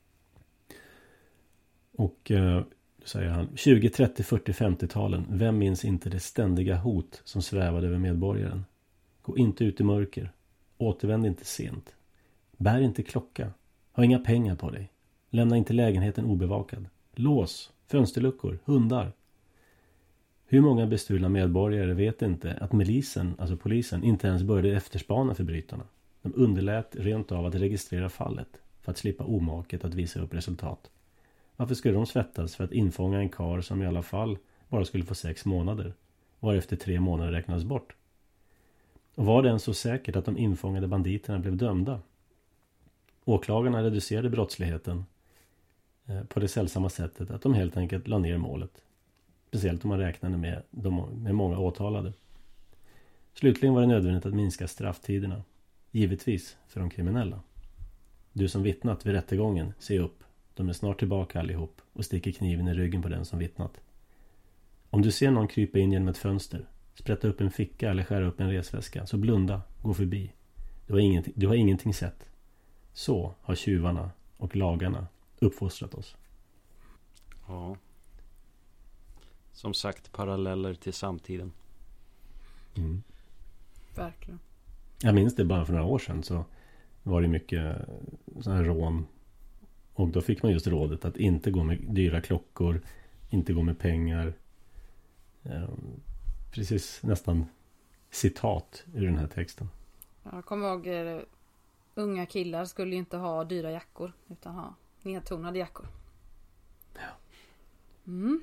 Speaker 1: Och uh, då säger han, tjugo, trettio, fyrtio, femtio-talen, vem minns inte det ständiga hot som svävade över medborgaren? Gå inte ut i mörker. Återvänd inte sent. Bär inte klocka. Ha inga pengar på dig. Lämna inte lägenheten obevakad. Lås, fönsterluckor, hundar. Hur många bestulna medborgare vet inte att milisen, alltså polisen, inte ens började efterspana förbrytarna. De underlät rent av att registrera fallet för att slippa omaket att visa upp resultat. Varför skulle de svettas för att infånga en kar som i alla fall bara skulle få sex månader, varefter tre månader räknas bort? Och var det än så säkert att de infångade banditerna blev dömda? Åklagarna reducerade brottsligheten på det sällsamma sättet att de helt enkelt la ner målet. Speciellt om man räknade med, de, med många åtalade. Slutligen var det nödvändigt att minska strafftiderna. Givetvis för de kriminella. Du som vittnat vid rättegången, se upp. De är snart tillbaka allihop och sticker kniven i ryggen på den som vittnat. Om du ser någon krypa in genom ett fönster, sprätta upp en ficka eller skära upp en resväska, så blunda, gå förbi. Du har ingenting, du har ingenting sett. Så har tjuvarna och lagarna uppfostrat oss.
Speaker 3: Ja. Som sagt, paralleller till samtiden.
Speaker 1: Mm.
Speaker 2: Verkligen.
Speaker 1: Jag minns det bara för några år sedan, så var det mycket sådana här rån. Och då fick man just rådet att inte gå med dyra klockor, inte gå med pengar. Um, precis nästan citat ur den här texten.
Speaker 2: Jag kommer ihåg eh, unga killar skulle inte ha dyra jackor utan ha nedtonade jackor.
Speaker 1: Ja.
Speaker 2: Mm.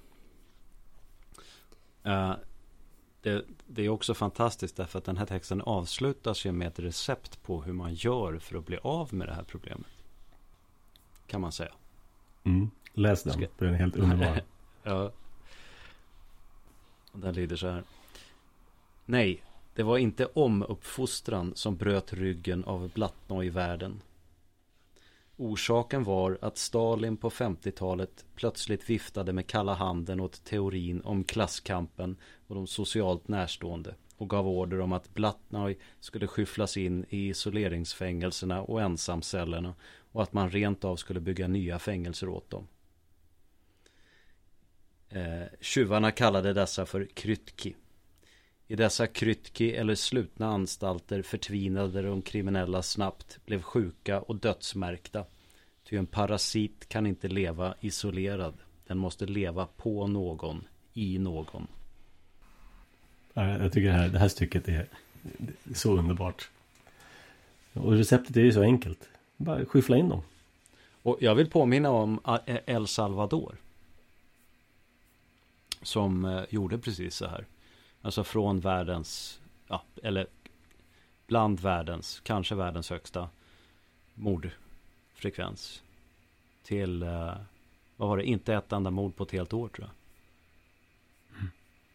Speaker 3: Uh, det, det är också fantastiskt därför att den här texten avslutas ju med ett recept på hur man gör för att bli av med det här problemet. Kan man säga.
Speaker 1: Mm. Läs den,
Speaker 3: Ska...
Speaker 1: den är helt underbar.
Speaker 3: Ja. Och den lyder så här. Nej, det var inte omuppfostran som bröt ryggen av Blatno i världen. Orsaken var att Stalin på femtiotalet plötsligt viftade med kalla handen åt teorin om klasskampen och de socialt närstående och gav order om att Blatnoj skulle skyfflas in i isoleringsfängelserna och ensamcellerna och att man rent av skulle bygga nya fängelser åt dem. Eh, tjuvarna kallade dessa för krytki. I dessa krytki eller slutna anstalter förtvinade de kriminella snabbt, blev sjuka och dödsmärkta. Ty en parasit kan inte leva isolerad. Den måste leva på någon, i någon.
Speaker 1: Jag tycker det här, det här stycket är så underbart. Och receptet är ju så enkelt. Bara skyffla in dem.
Speaker 3: Och jag vill påminna om El Salvador. Som eh, gjorde precis så här. Alltså från världens, ja, eller bland världens, kanske världens högsta mordfrekvens. Till, eh, vad var det, inte ett enda mord på ett helt år tror jag.
Speaker 1: Mm.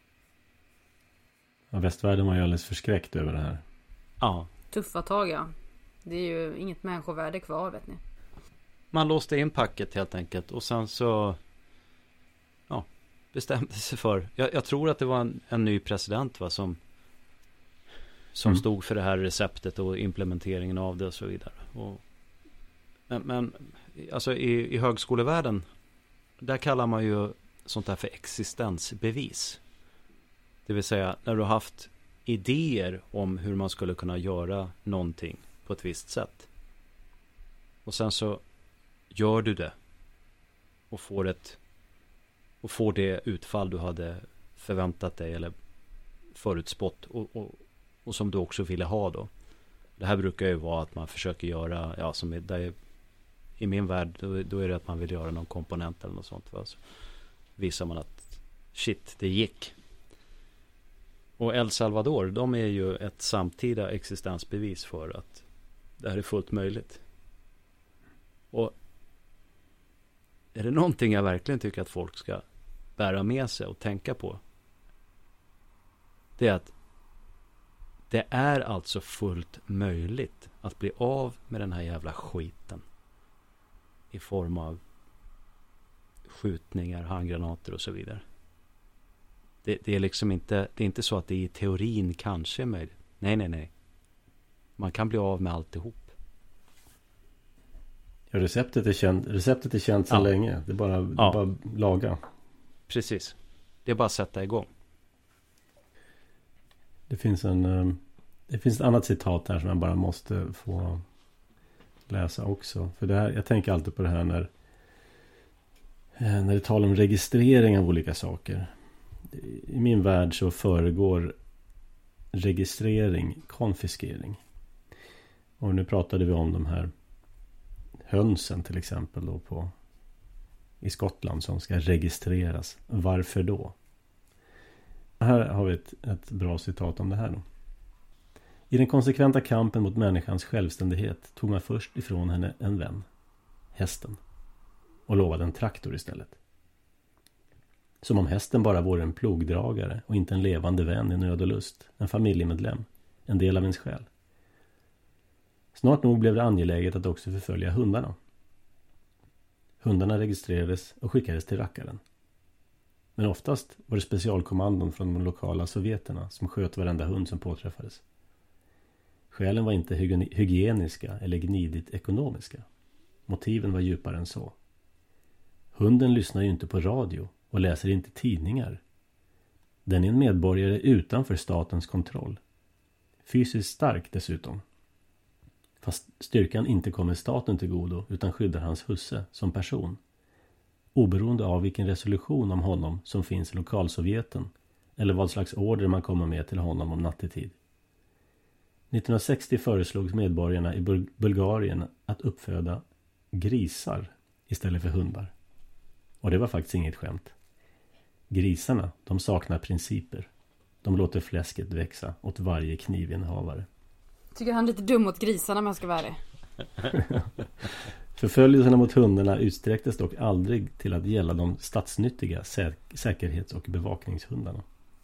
Speaker 1: Ja, västvärlden var ju alldeles förskräckt över det här.
Speaker 3: Ja.
Speaker 2: Tuffa tag, ja. Det är ju inget människovärde kvar, vet ni.
Speaker 3: Man låste in packet helt enkelt och sen så ja, bestämde sig för, jag, jag tror att det var en, en ny president va, som som mm. stod för det här receptet och implementeringen av det och så vidare. Och, men, men alltså i, i högskolevärlden där kallar man ju sånt här för existensbevis. Det vill säga när du har haft idéer om hur man skulle kunna göra någonting på ett visst sätt. Och sen så gör du det och får ett och får det utfall du hade förväntat dig eller förutspått och, och, och som du också ville ha då. Det här brukar ju vara att man försöker göra, ja, som är, där, i min värld då, då är det att man vill göra någon komponent eller något sånt. Va? Så visar man att shit, det gick. Och El Salvador, de är ju ett samtida existensbevis för att det här är fullt möjligt. Och är det någonting jag verkligen tycker att folk ska bära med sig och tänka på, det är att det är alltså fullt möjligt att bli av med den här jävla skiten i form av skjutningar, handgranater och så vidare. Det, det är liksom inte, det är inte så att det i teorin kanske är möjligt. Nej, nej, nej. Man kan bli av med alltihop.
Speaker 1: Ja, receptet är känt, receptet är känt sedan
Speaker 3: ja.
Speaker 1: länge. Det är bara, det
Speaker 3: ja.
Speaker 1: är bara laga.
Speaker 3: Precis. Det är bara att sätta igång.
Speaker 1: Det finns en det finns ett annat citat här som jag bara måste få läsa också. För det här, jag tänker alltid på det här när när det talar om registrering av olika saker. I min värld så föregår registrering konfiskering. Och nu pratade vi om de här hönsen till exempel då på i Skottland som ska registreras. Varför då? Här har vi ett, ett bra citat om det här då. I den konsekventa kampen mot människans självständighet tog man först ifrån henne en vän, hästen, och lovade en traktor istället. Som om hästen bara vore en plogdragare och inte en levande vän i nöd och lust, en familjemedlem, en del av ens själ. Snart nog blev det angeläget att också förfölja hundarna. Hundarna registrerades och skickades till rackaren. Men oftast var det specialkommandon från de lokala sovjeterna som sköt varenda hund som påträffades. Skälen var inte hygieniska eller gnidigt ekonomiska. Motiven var djupare än så. Hunden lyssnar ju inte på radio och läser inte tidningar. Den är en medborgare utanför statens kontroll. Fysiskt stark dessutom. Fast styrkan inte kommer staten till godo utan skyddar hans husse som person. Oberoende av vilken resolution om honom som finns i lokalsovjeten eller vad slags order man kommer med till honom om nattetid. nittonhundrasextio föreslogs medborgarna i Bul- Bulgarien att uppföda grisar istället för hundar. Och det var faktiskt inget skämt. Grisarna, de saknar principer. De låter fläsket växa åt varje knivinnehavare.
Speaker 2: Tycker han är lite dum mot grisarna om jag ska vara ärlig.
Speaker 1: Förföljelserna mot hundarna utsträcktes dock aldrig till att gälla de statsnyttiga sä- säkerhets- och bevakningshundarna.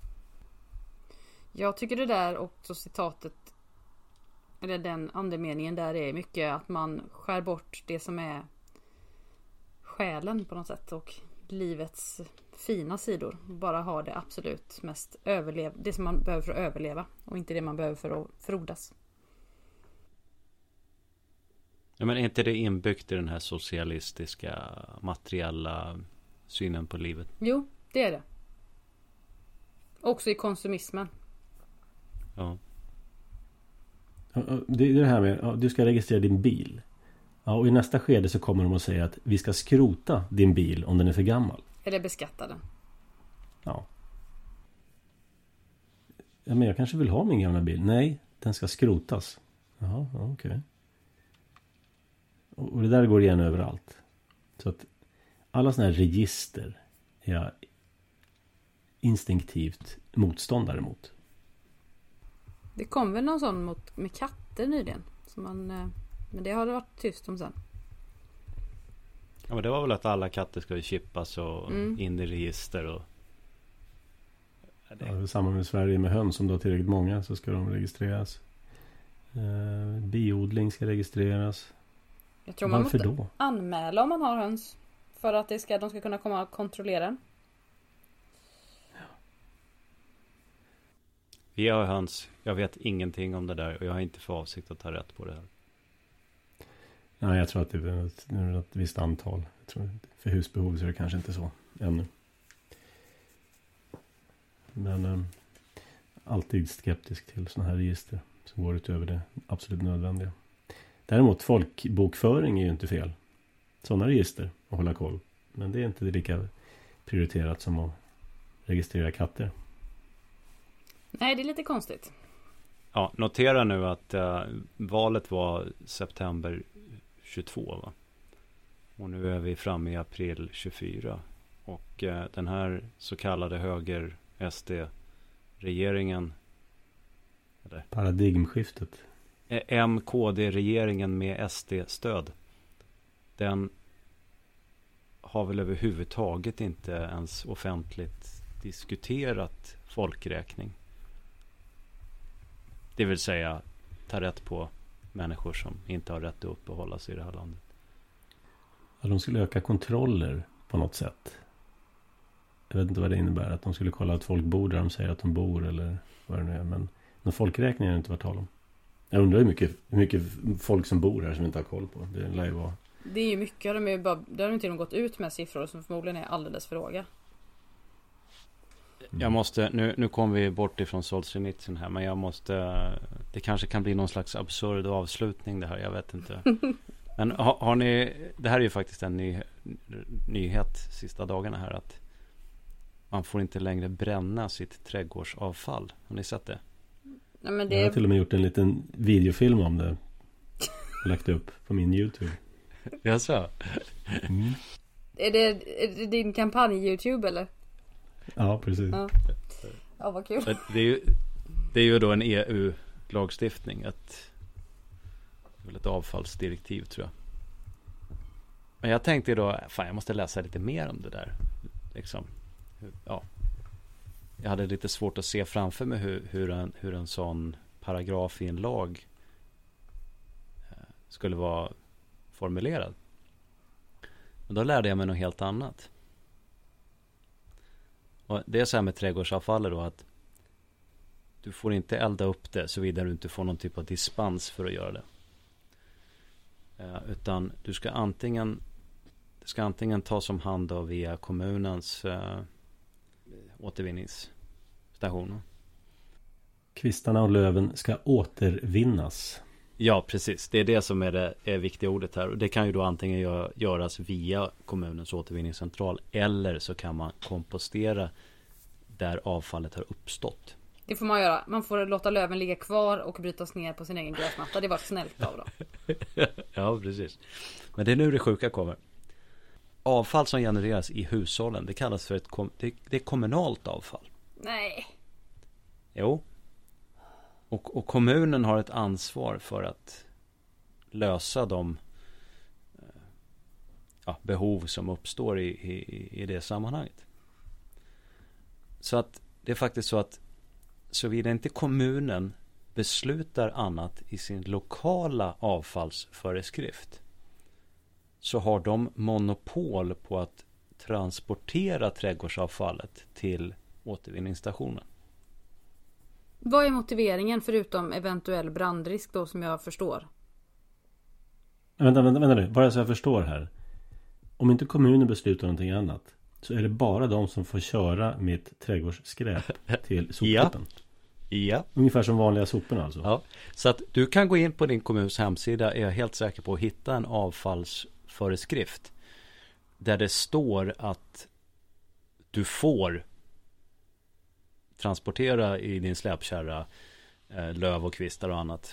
Speaker 2: Jag tycker det där också citatet, eller den andemeningen där är mycket att man skär bort det som är själen på något sätt och livets fina sidor. Bara ha det absolut mest överlev, det som man behöver för att överleva och inte det man behöver för att frodas.
Speaker 3: Ja, men är inte det inbyggt i den här socialistiska materiella synen på livet?
Speaker 2: Jo, det är det. Också i konsumismen.
Speaker 3: Ja.
Speaker 1: Det är det här med att du ska registrera din bil. Ja, och i nästa skede så kommer de att säga att vi ska skrota din bil om den är för gammal.
Speaker 2: Eller beskatta den.
Speaker 1: Ja. Ja, men jag kanske vill ha min gamla bil. Nej, den ska skrotas. Jaha, okej. Okay. Och det där går igen överallt. Så att alla såna här register är jag instinktivt motståndare mot.
Speaker 2: Det kom väl någon sån mot, med katter nyligen. Som man, men det har det varit tyst om sen.
Speaker 3: Ja, men det var väl att alla katter ska chippas och
Speaker 2: Mm.
Speaker 3: in i register och... Ja, det...
Speaker 1: Ja, det är samma med Sverige med höns. Om du har tillräckligt många så ska de registreras. Eh, biodling ska registreras.
Speaker 2: Jag tror man
Speaker 1: Varför
Speaker 2: måste
Speaker 1: då?
Speaker 2: anmäla om man har höns. För att det ska, de ska kunna komma och kontrollera den.
Speaker 3: Vi har höns. Jag vet ingenting om det där och jag har inte för avsikt att ta rätt på det här.
Speaker 1: Nej, jag tror att det är ett, det är ett visst antal. Jag tror, för husbehov så är det kanske inte så ännu. Men eh, alltid skeptisk till sådana här register som går utöver det absolut nödvändiga. Däremot folkbokföring är ju inte fel. sådana register och hålla koll. Men det är inte lika prioriterat som att registrera katter.
Speaker 2: Nej, det är lite konstigt.
Speaker 3: Ja, notera nu att uh, valet var september tjugotvå, va? Och nu är vi framme i april tjugofyra. Och uh, den här så kallade höger S D-regeringen, eller
Speaker 1: Paradigmskiftet.
Speaker 3: M K D-regeringen med S D-stöd, den har väl överhuvudtaget inte ens offentligt diskuterat folkräkning. Det vill säga ta rätt på människor som inte har rätt att uppehålla sig i det här landet.
Speaker 1: Ja, de skulle öka kontroller på något sätt. Jag vet inte vad det innebär. Att de skulle kolla att folk bor där de säger att de bor eller vad det nu är. Men någon folkräkning har det inte varit tal om. Jag undrar hur mycket, hur mycket folk som bor här som inte har koll på. Det lär ju vara.
Speaker 2: Det är ju mycket. De är ju bara, där har de inte gått ut med siffror som förmodligen är alldeles för låga.
Speaker 3: Mm. Jag måste, nu, nu kommer vi bort ifrån Solzhenitsyn här, men jag måste, det kanske kan bli någon slags absurd avslutning det här, jag vet inte. Men har, har ni, det här är ju faktiskt en ny, nyhet sista dagarna här, att man får inte längre bränna sitt trädgårdsavfall. Har ni sett det?
Speaker 2: Nej, men det...
Speaker 1: Jag har till och med gjort en liten videofilm om det och lagt upp på min YouTube.
Speaker 3: Jaså?
Speaker 1: Mm.
Speaker 2: Är, det, är det din kampanj YouTube eller?
Speaker 1: Ja, precis.
Speaker 2: Ja, ja vad kul.
Speaker 3: Det är ju, det är ju då en E U-lagstiftning, ett, ett avfallsdirektiv tror jag. Men jag tänkte då, fan jag måste läsa lite mer om det där. Liksom. Ja. Jag hade lite svårt att se framför mig hur, hur, en, hur en sån paragraf i en lag skulle vara formulerad. Men då lärde jag mig något helt annat. Och det är så här med trädgårdsavfallet då, att du får inte elda upp det såvida du inte får någon typ av dispens för att göra det. Eh, utan du ska antingen det ska antingen tas om hand av via kommunens eh, återvinningsstationer.
Speaker 1: Kvistarna och löven ska återvinnas.
Speaker 3: Ja, precis. Det är det som är det är viktiga ordet här. Och det kan ju då antingen gö- göras via kommunens återvinningscentral, eller så kan man kompostera där avfallet har uppstått.
Speaker 2: Det får man göra. Man får låta löven ligga kvar och brytas ner på sin egen gräsmatta. Det var snällt av dem.
Speaker 3: Ja, precis. Men det är nu det sjuka kommer. Avfall som genereras i hushållen, det kallas för ett kom- det, det är kommunalt avfall.
Speaker 2: Nej.
Speaker 3: Jo. Och, och kommunen har ett ansvar för att lösa de ja, behov som uppstår i, i, i det sammanhanget. Så att det är faktiskt så att såvida inte kommunen beslutar annat i sin lokala avfallsföreskrift, så har de monopol på att transportera trädgårdsavfallet till återvinningsstationen.
Speaker 2: Vad är motiveringen förutom eventuell brandrisk då, som jag förstår?
Speaker 1: Vänta, vänta, vänta nu. Bara så jag förstår här. Om inte kommunen beslutar någonting annat, så är det bara de som får köra mitt trädgårdsskräp till soptippen.
Speaker 3: Ja. Ja.
Speaker 1: Ungefär som vanliga soporna alltså.
Speaker 3: Ja. Så att du kan gå in på din kommuns hemsida, är jag helt säker på, att hitta en avfallsföreskrift där det står att du får transportera i din släpkärra eh, löv och kvistar och annat.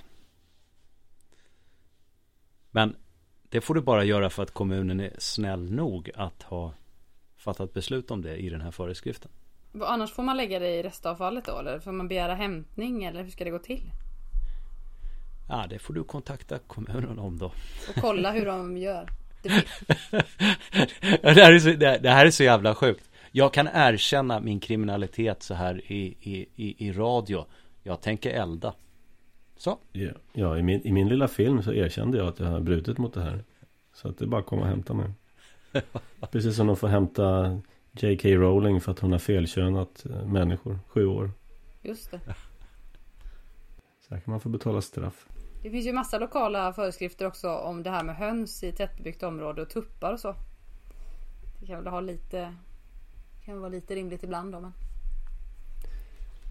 Speaker 3: Men det får du bara göra för att kommunen är snäll nog att ha fattat beslut om det i den här föreskriften.
Speaker 2: Annars får man lägga det i restavfallet då? Eller får man begära hämtning? Eller hur ska det gå till?
Speaker 3: Ja, det får du kontakta kommunen om då.
Speaker 2: Och kolla hur de gör. Det,
Speaker 3: det, här är så, det, det här är så jävla sjukt. Jag kan erkänna min kriminalitet så här i, i, i, i radio. Jag tänker elda. Så.
Speaker 1: Ja, ja i, min, i min lilla film så erkände jag att jag har brutit mot det här. Så att det är bara att komma och hämta mig. Precis som de får hämta J K Rowling för att hon har felkönat människor. Sju år.
Speaker 2: Just det.
Speaker 1: Så här kan man få betala straff.
Speaker 2: Det finns ju massa lokala föreskrifter också om det här med höns i tättbebyggt område och tuppar och så. Det kan väl ha lite... kan vara lite rimligt ibland då, men...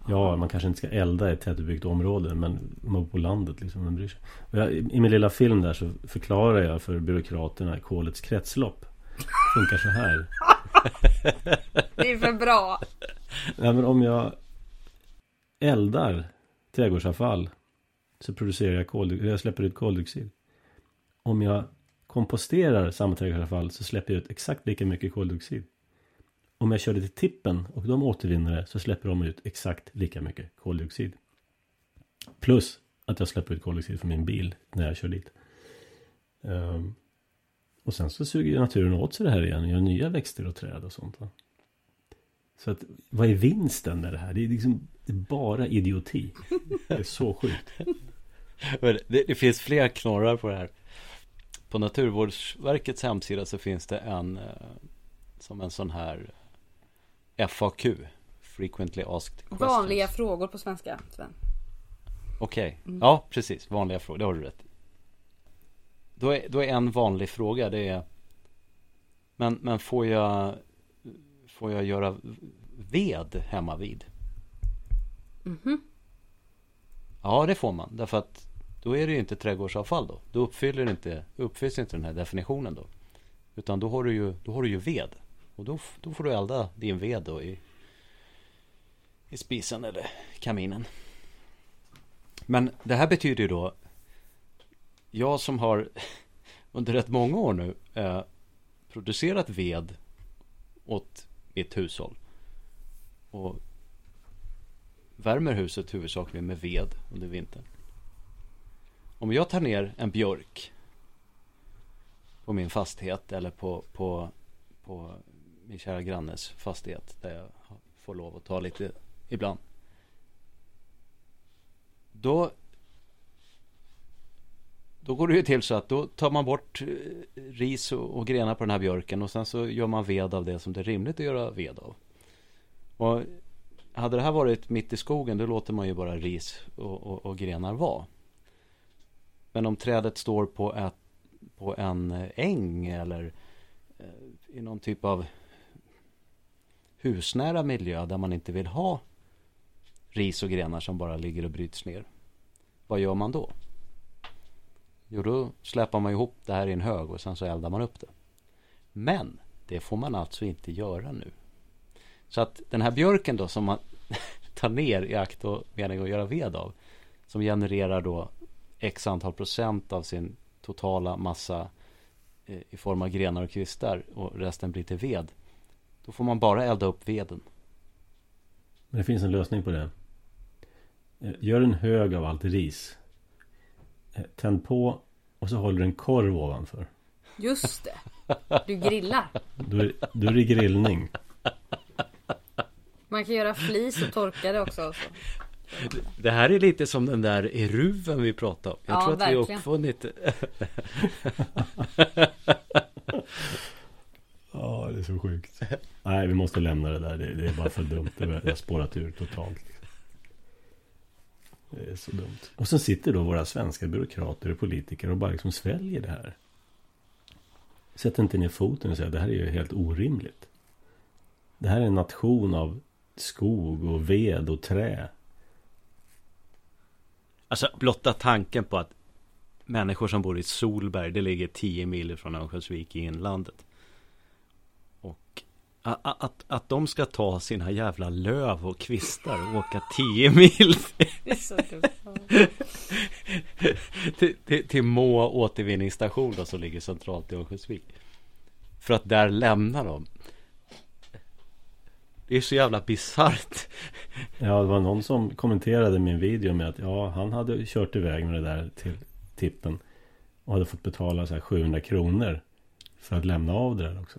Speaker 1: Ja, man kanske inte ska elda i ett tätbebyggt område, men man bor på landet liksom, man bryr sig. Och jag, i min lilla film där så förklarar jag för byråkraterna kolets kretslopp. Det funkar så här.
Speaker 2: Det är för bra.
Speaker 1: Ja, men om jag eldar trädgårdsavfall så producerar jag koldioxid, jag släpper ut koldioxid. Om jag komposterar samma trädgårdsavfall så släpper jag ut exakt lika mycket koldioxid. Om jag kör det till tippen och de återvinner det så släpper de ut exakt lika mycket koldioxid. Plus att jag släpper ut koldioxid från min bil när jag kör dit. Um, och sen så suger naturen åt sig det här igen och gör nya växter och träd och sånt, va? Så att, vad är vinsten med det här? Det är liksom det är bara idioti. Det är så sjukt.
Speaker 3: det, det finns fler knorrar på det här. På Naturvårdsverkets hemsida så finns det en som en sån här F A Q, Frequently Asked Questions.
Speaker 2: Vanliga frågor på svenska, Sven.
Speaker 3: Okej, okay. mm. Ja precis, vanliga frågor, det har du rätt. Då är, då är en vanlig fråga, det är men, men får jag får jag göra ved hemma vid?
Speaker 2: Mhm.
Speaker 3: Ja, det får man, därför att då är det ju inte trädgårdsavfall då. Då uppfyller inte, uppfylls inte den här definitionen då. Utan då har du ju, då har du ju ved. Och då, då får du elda din ved då i, i spisen eller kaminen. Men det här betyder ju då, jag som har under rätt många år nu eh, producerat ved åt mitt hushåll och värmer huset huvudsakligen med ved under vintern. Om jag tar ner en björk på min fastighet eller på, på, på min kära grannes fastighet där jag får lov att ta lite ibland, då då går det ju till så att då tar man bort ris och, och grenar på den här björken och sen så gör man ved av det som det är rimligt att göra ved av. Och hade det här varit mitt i skogen, då låter man ju bara ris och, och, och grenar vara. Men om trädet står på, ett, på en äng eller eh, i någon typ av husnära miljö där man inte vill ha ris och grenar som bara ligger och bryts ner, vad gör man då? Jo, då släpar man ihop det här i en hög och sen så eldar man upp det. Men det får man alltså inte göra nu. Så att den här björken då som man tar ner i akt och mening att göra ved av, som genererar då x antal procent av sin totala massa eh, i form av grenar och kvistar och resten blir till ved, då får man bara elda upp veden.
Speaker 1: Men det finns en lösning på det. Gör en hög av allt ris. Tänd på och så håller du en korv ovanför.
Speaker 2: Just det. Du grillar.
Speaker 1: Då är, då är det grillning.
Speaker 2: Man kan göra flis och torka det också. Så.
Speaker 3: Det här är lite som den där eruven vi pratade om. Jag
Speaker 2: ja,
Speaker 3: tror att
Speaker 2: verkligen.
Speaker 3: vi har uppfunnit.
Speaker 1: Ja, det är så sjukt. Nej, vi måste lämna det där. Det, det är bara för dumt. Det har spårat ur totalt. Det är så dumt. Och sen sitter då våra svenska byråkrater och politiker och bara liksom sväljer det här. Sätter inte ner foten och säger att det här är ju helt orimligt. Det här är en nation av skog och ved och trä.
Speaker 3: Alltså blotta tanken på att människor som bor i Solberg, det ligger tio mil från Örnsköldsvik i inlandet. Och att, att, att de ska ta sina jävla löv och kvistar och åka tio mil
Speaker 2: Det är så
Speaker 3: till, till, till Må återvinningsstation då, som ligger centralt i Örnsköldsvik. För att där lämna dem. Det är så jävla bizarrt.
Speaker 1: Ja, det var någon som kommenterade min video med att ja, han hade kört iväg med det där till tippen och hade fått betala så här sjuhundra kronor för att lämna av det där också.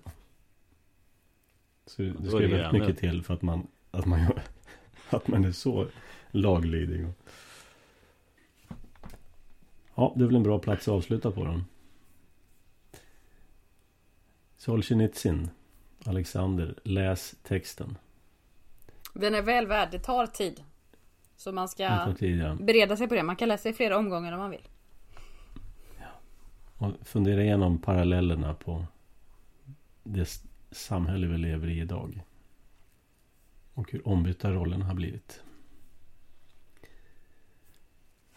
Speaker 1: Så det, det ska ju väldigt mycket till för att man att man gör, att man är så laglydig. Ja, det är väl en bra plats att avsluta på då. Solzhenitsyn, Alexander, läs texten.
Speaker 2: Den är väl värd, det tar tid. Så man ska
Speaker 1: tid, ja.
Speaker 2: bereda sig på det. Man kan läsa i flera omgångar om man vill.
Speaker 1: Ja. Och fundera igenom parallellerna på det samhälle vi lever i idag. Och hur ombytta rollen har blivit.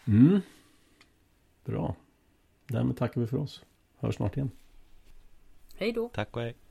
Speaker 1: Mm. Bra. Därmed tackar vi för oss. Hörs snart igen.
Speaker 2: Hej då.
Speaker 3: Tack och hej.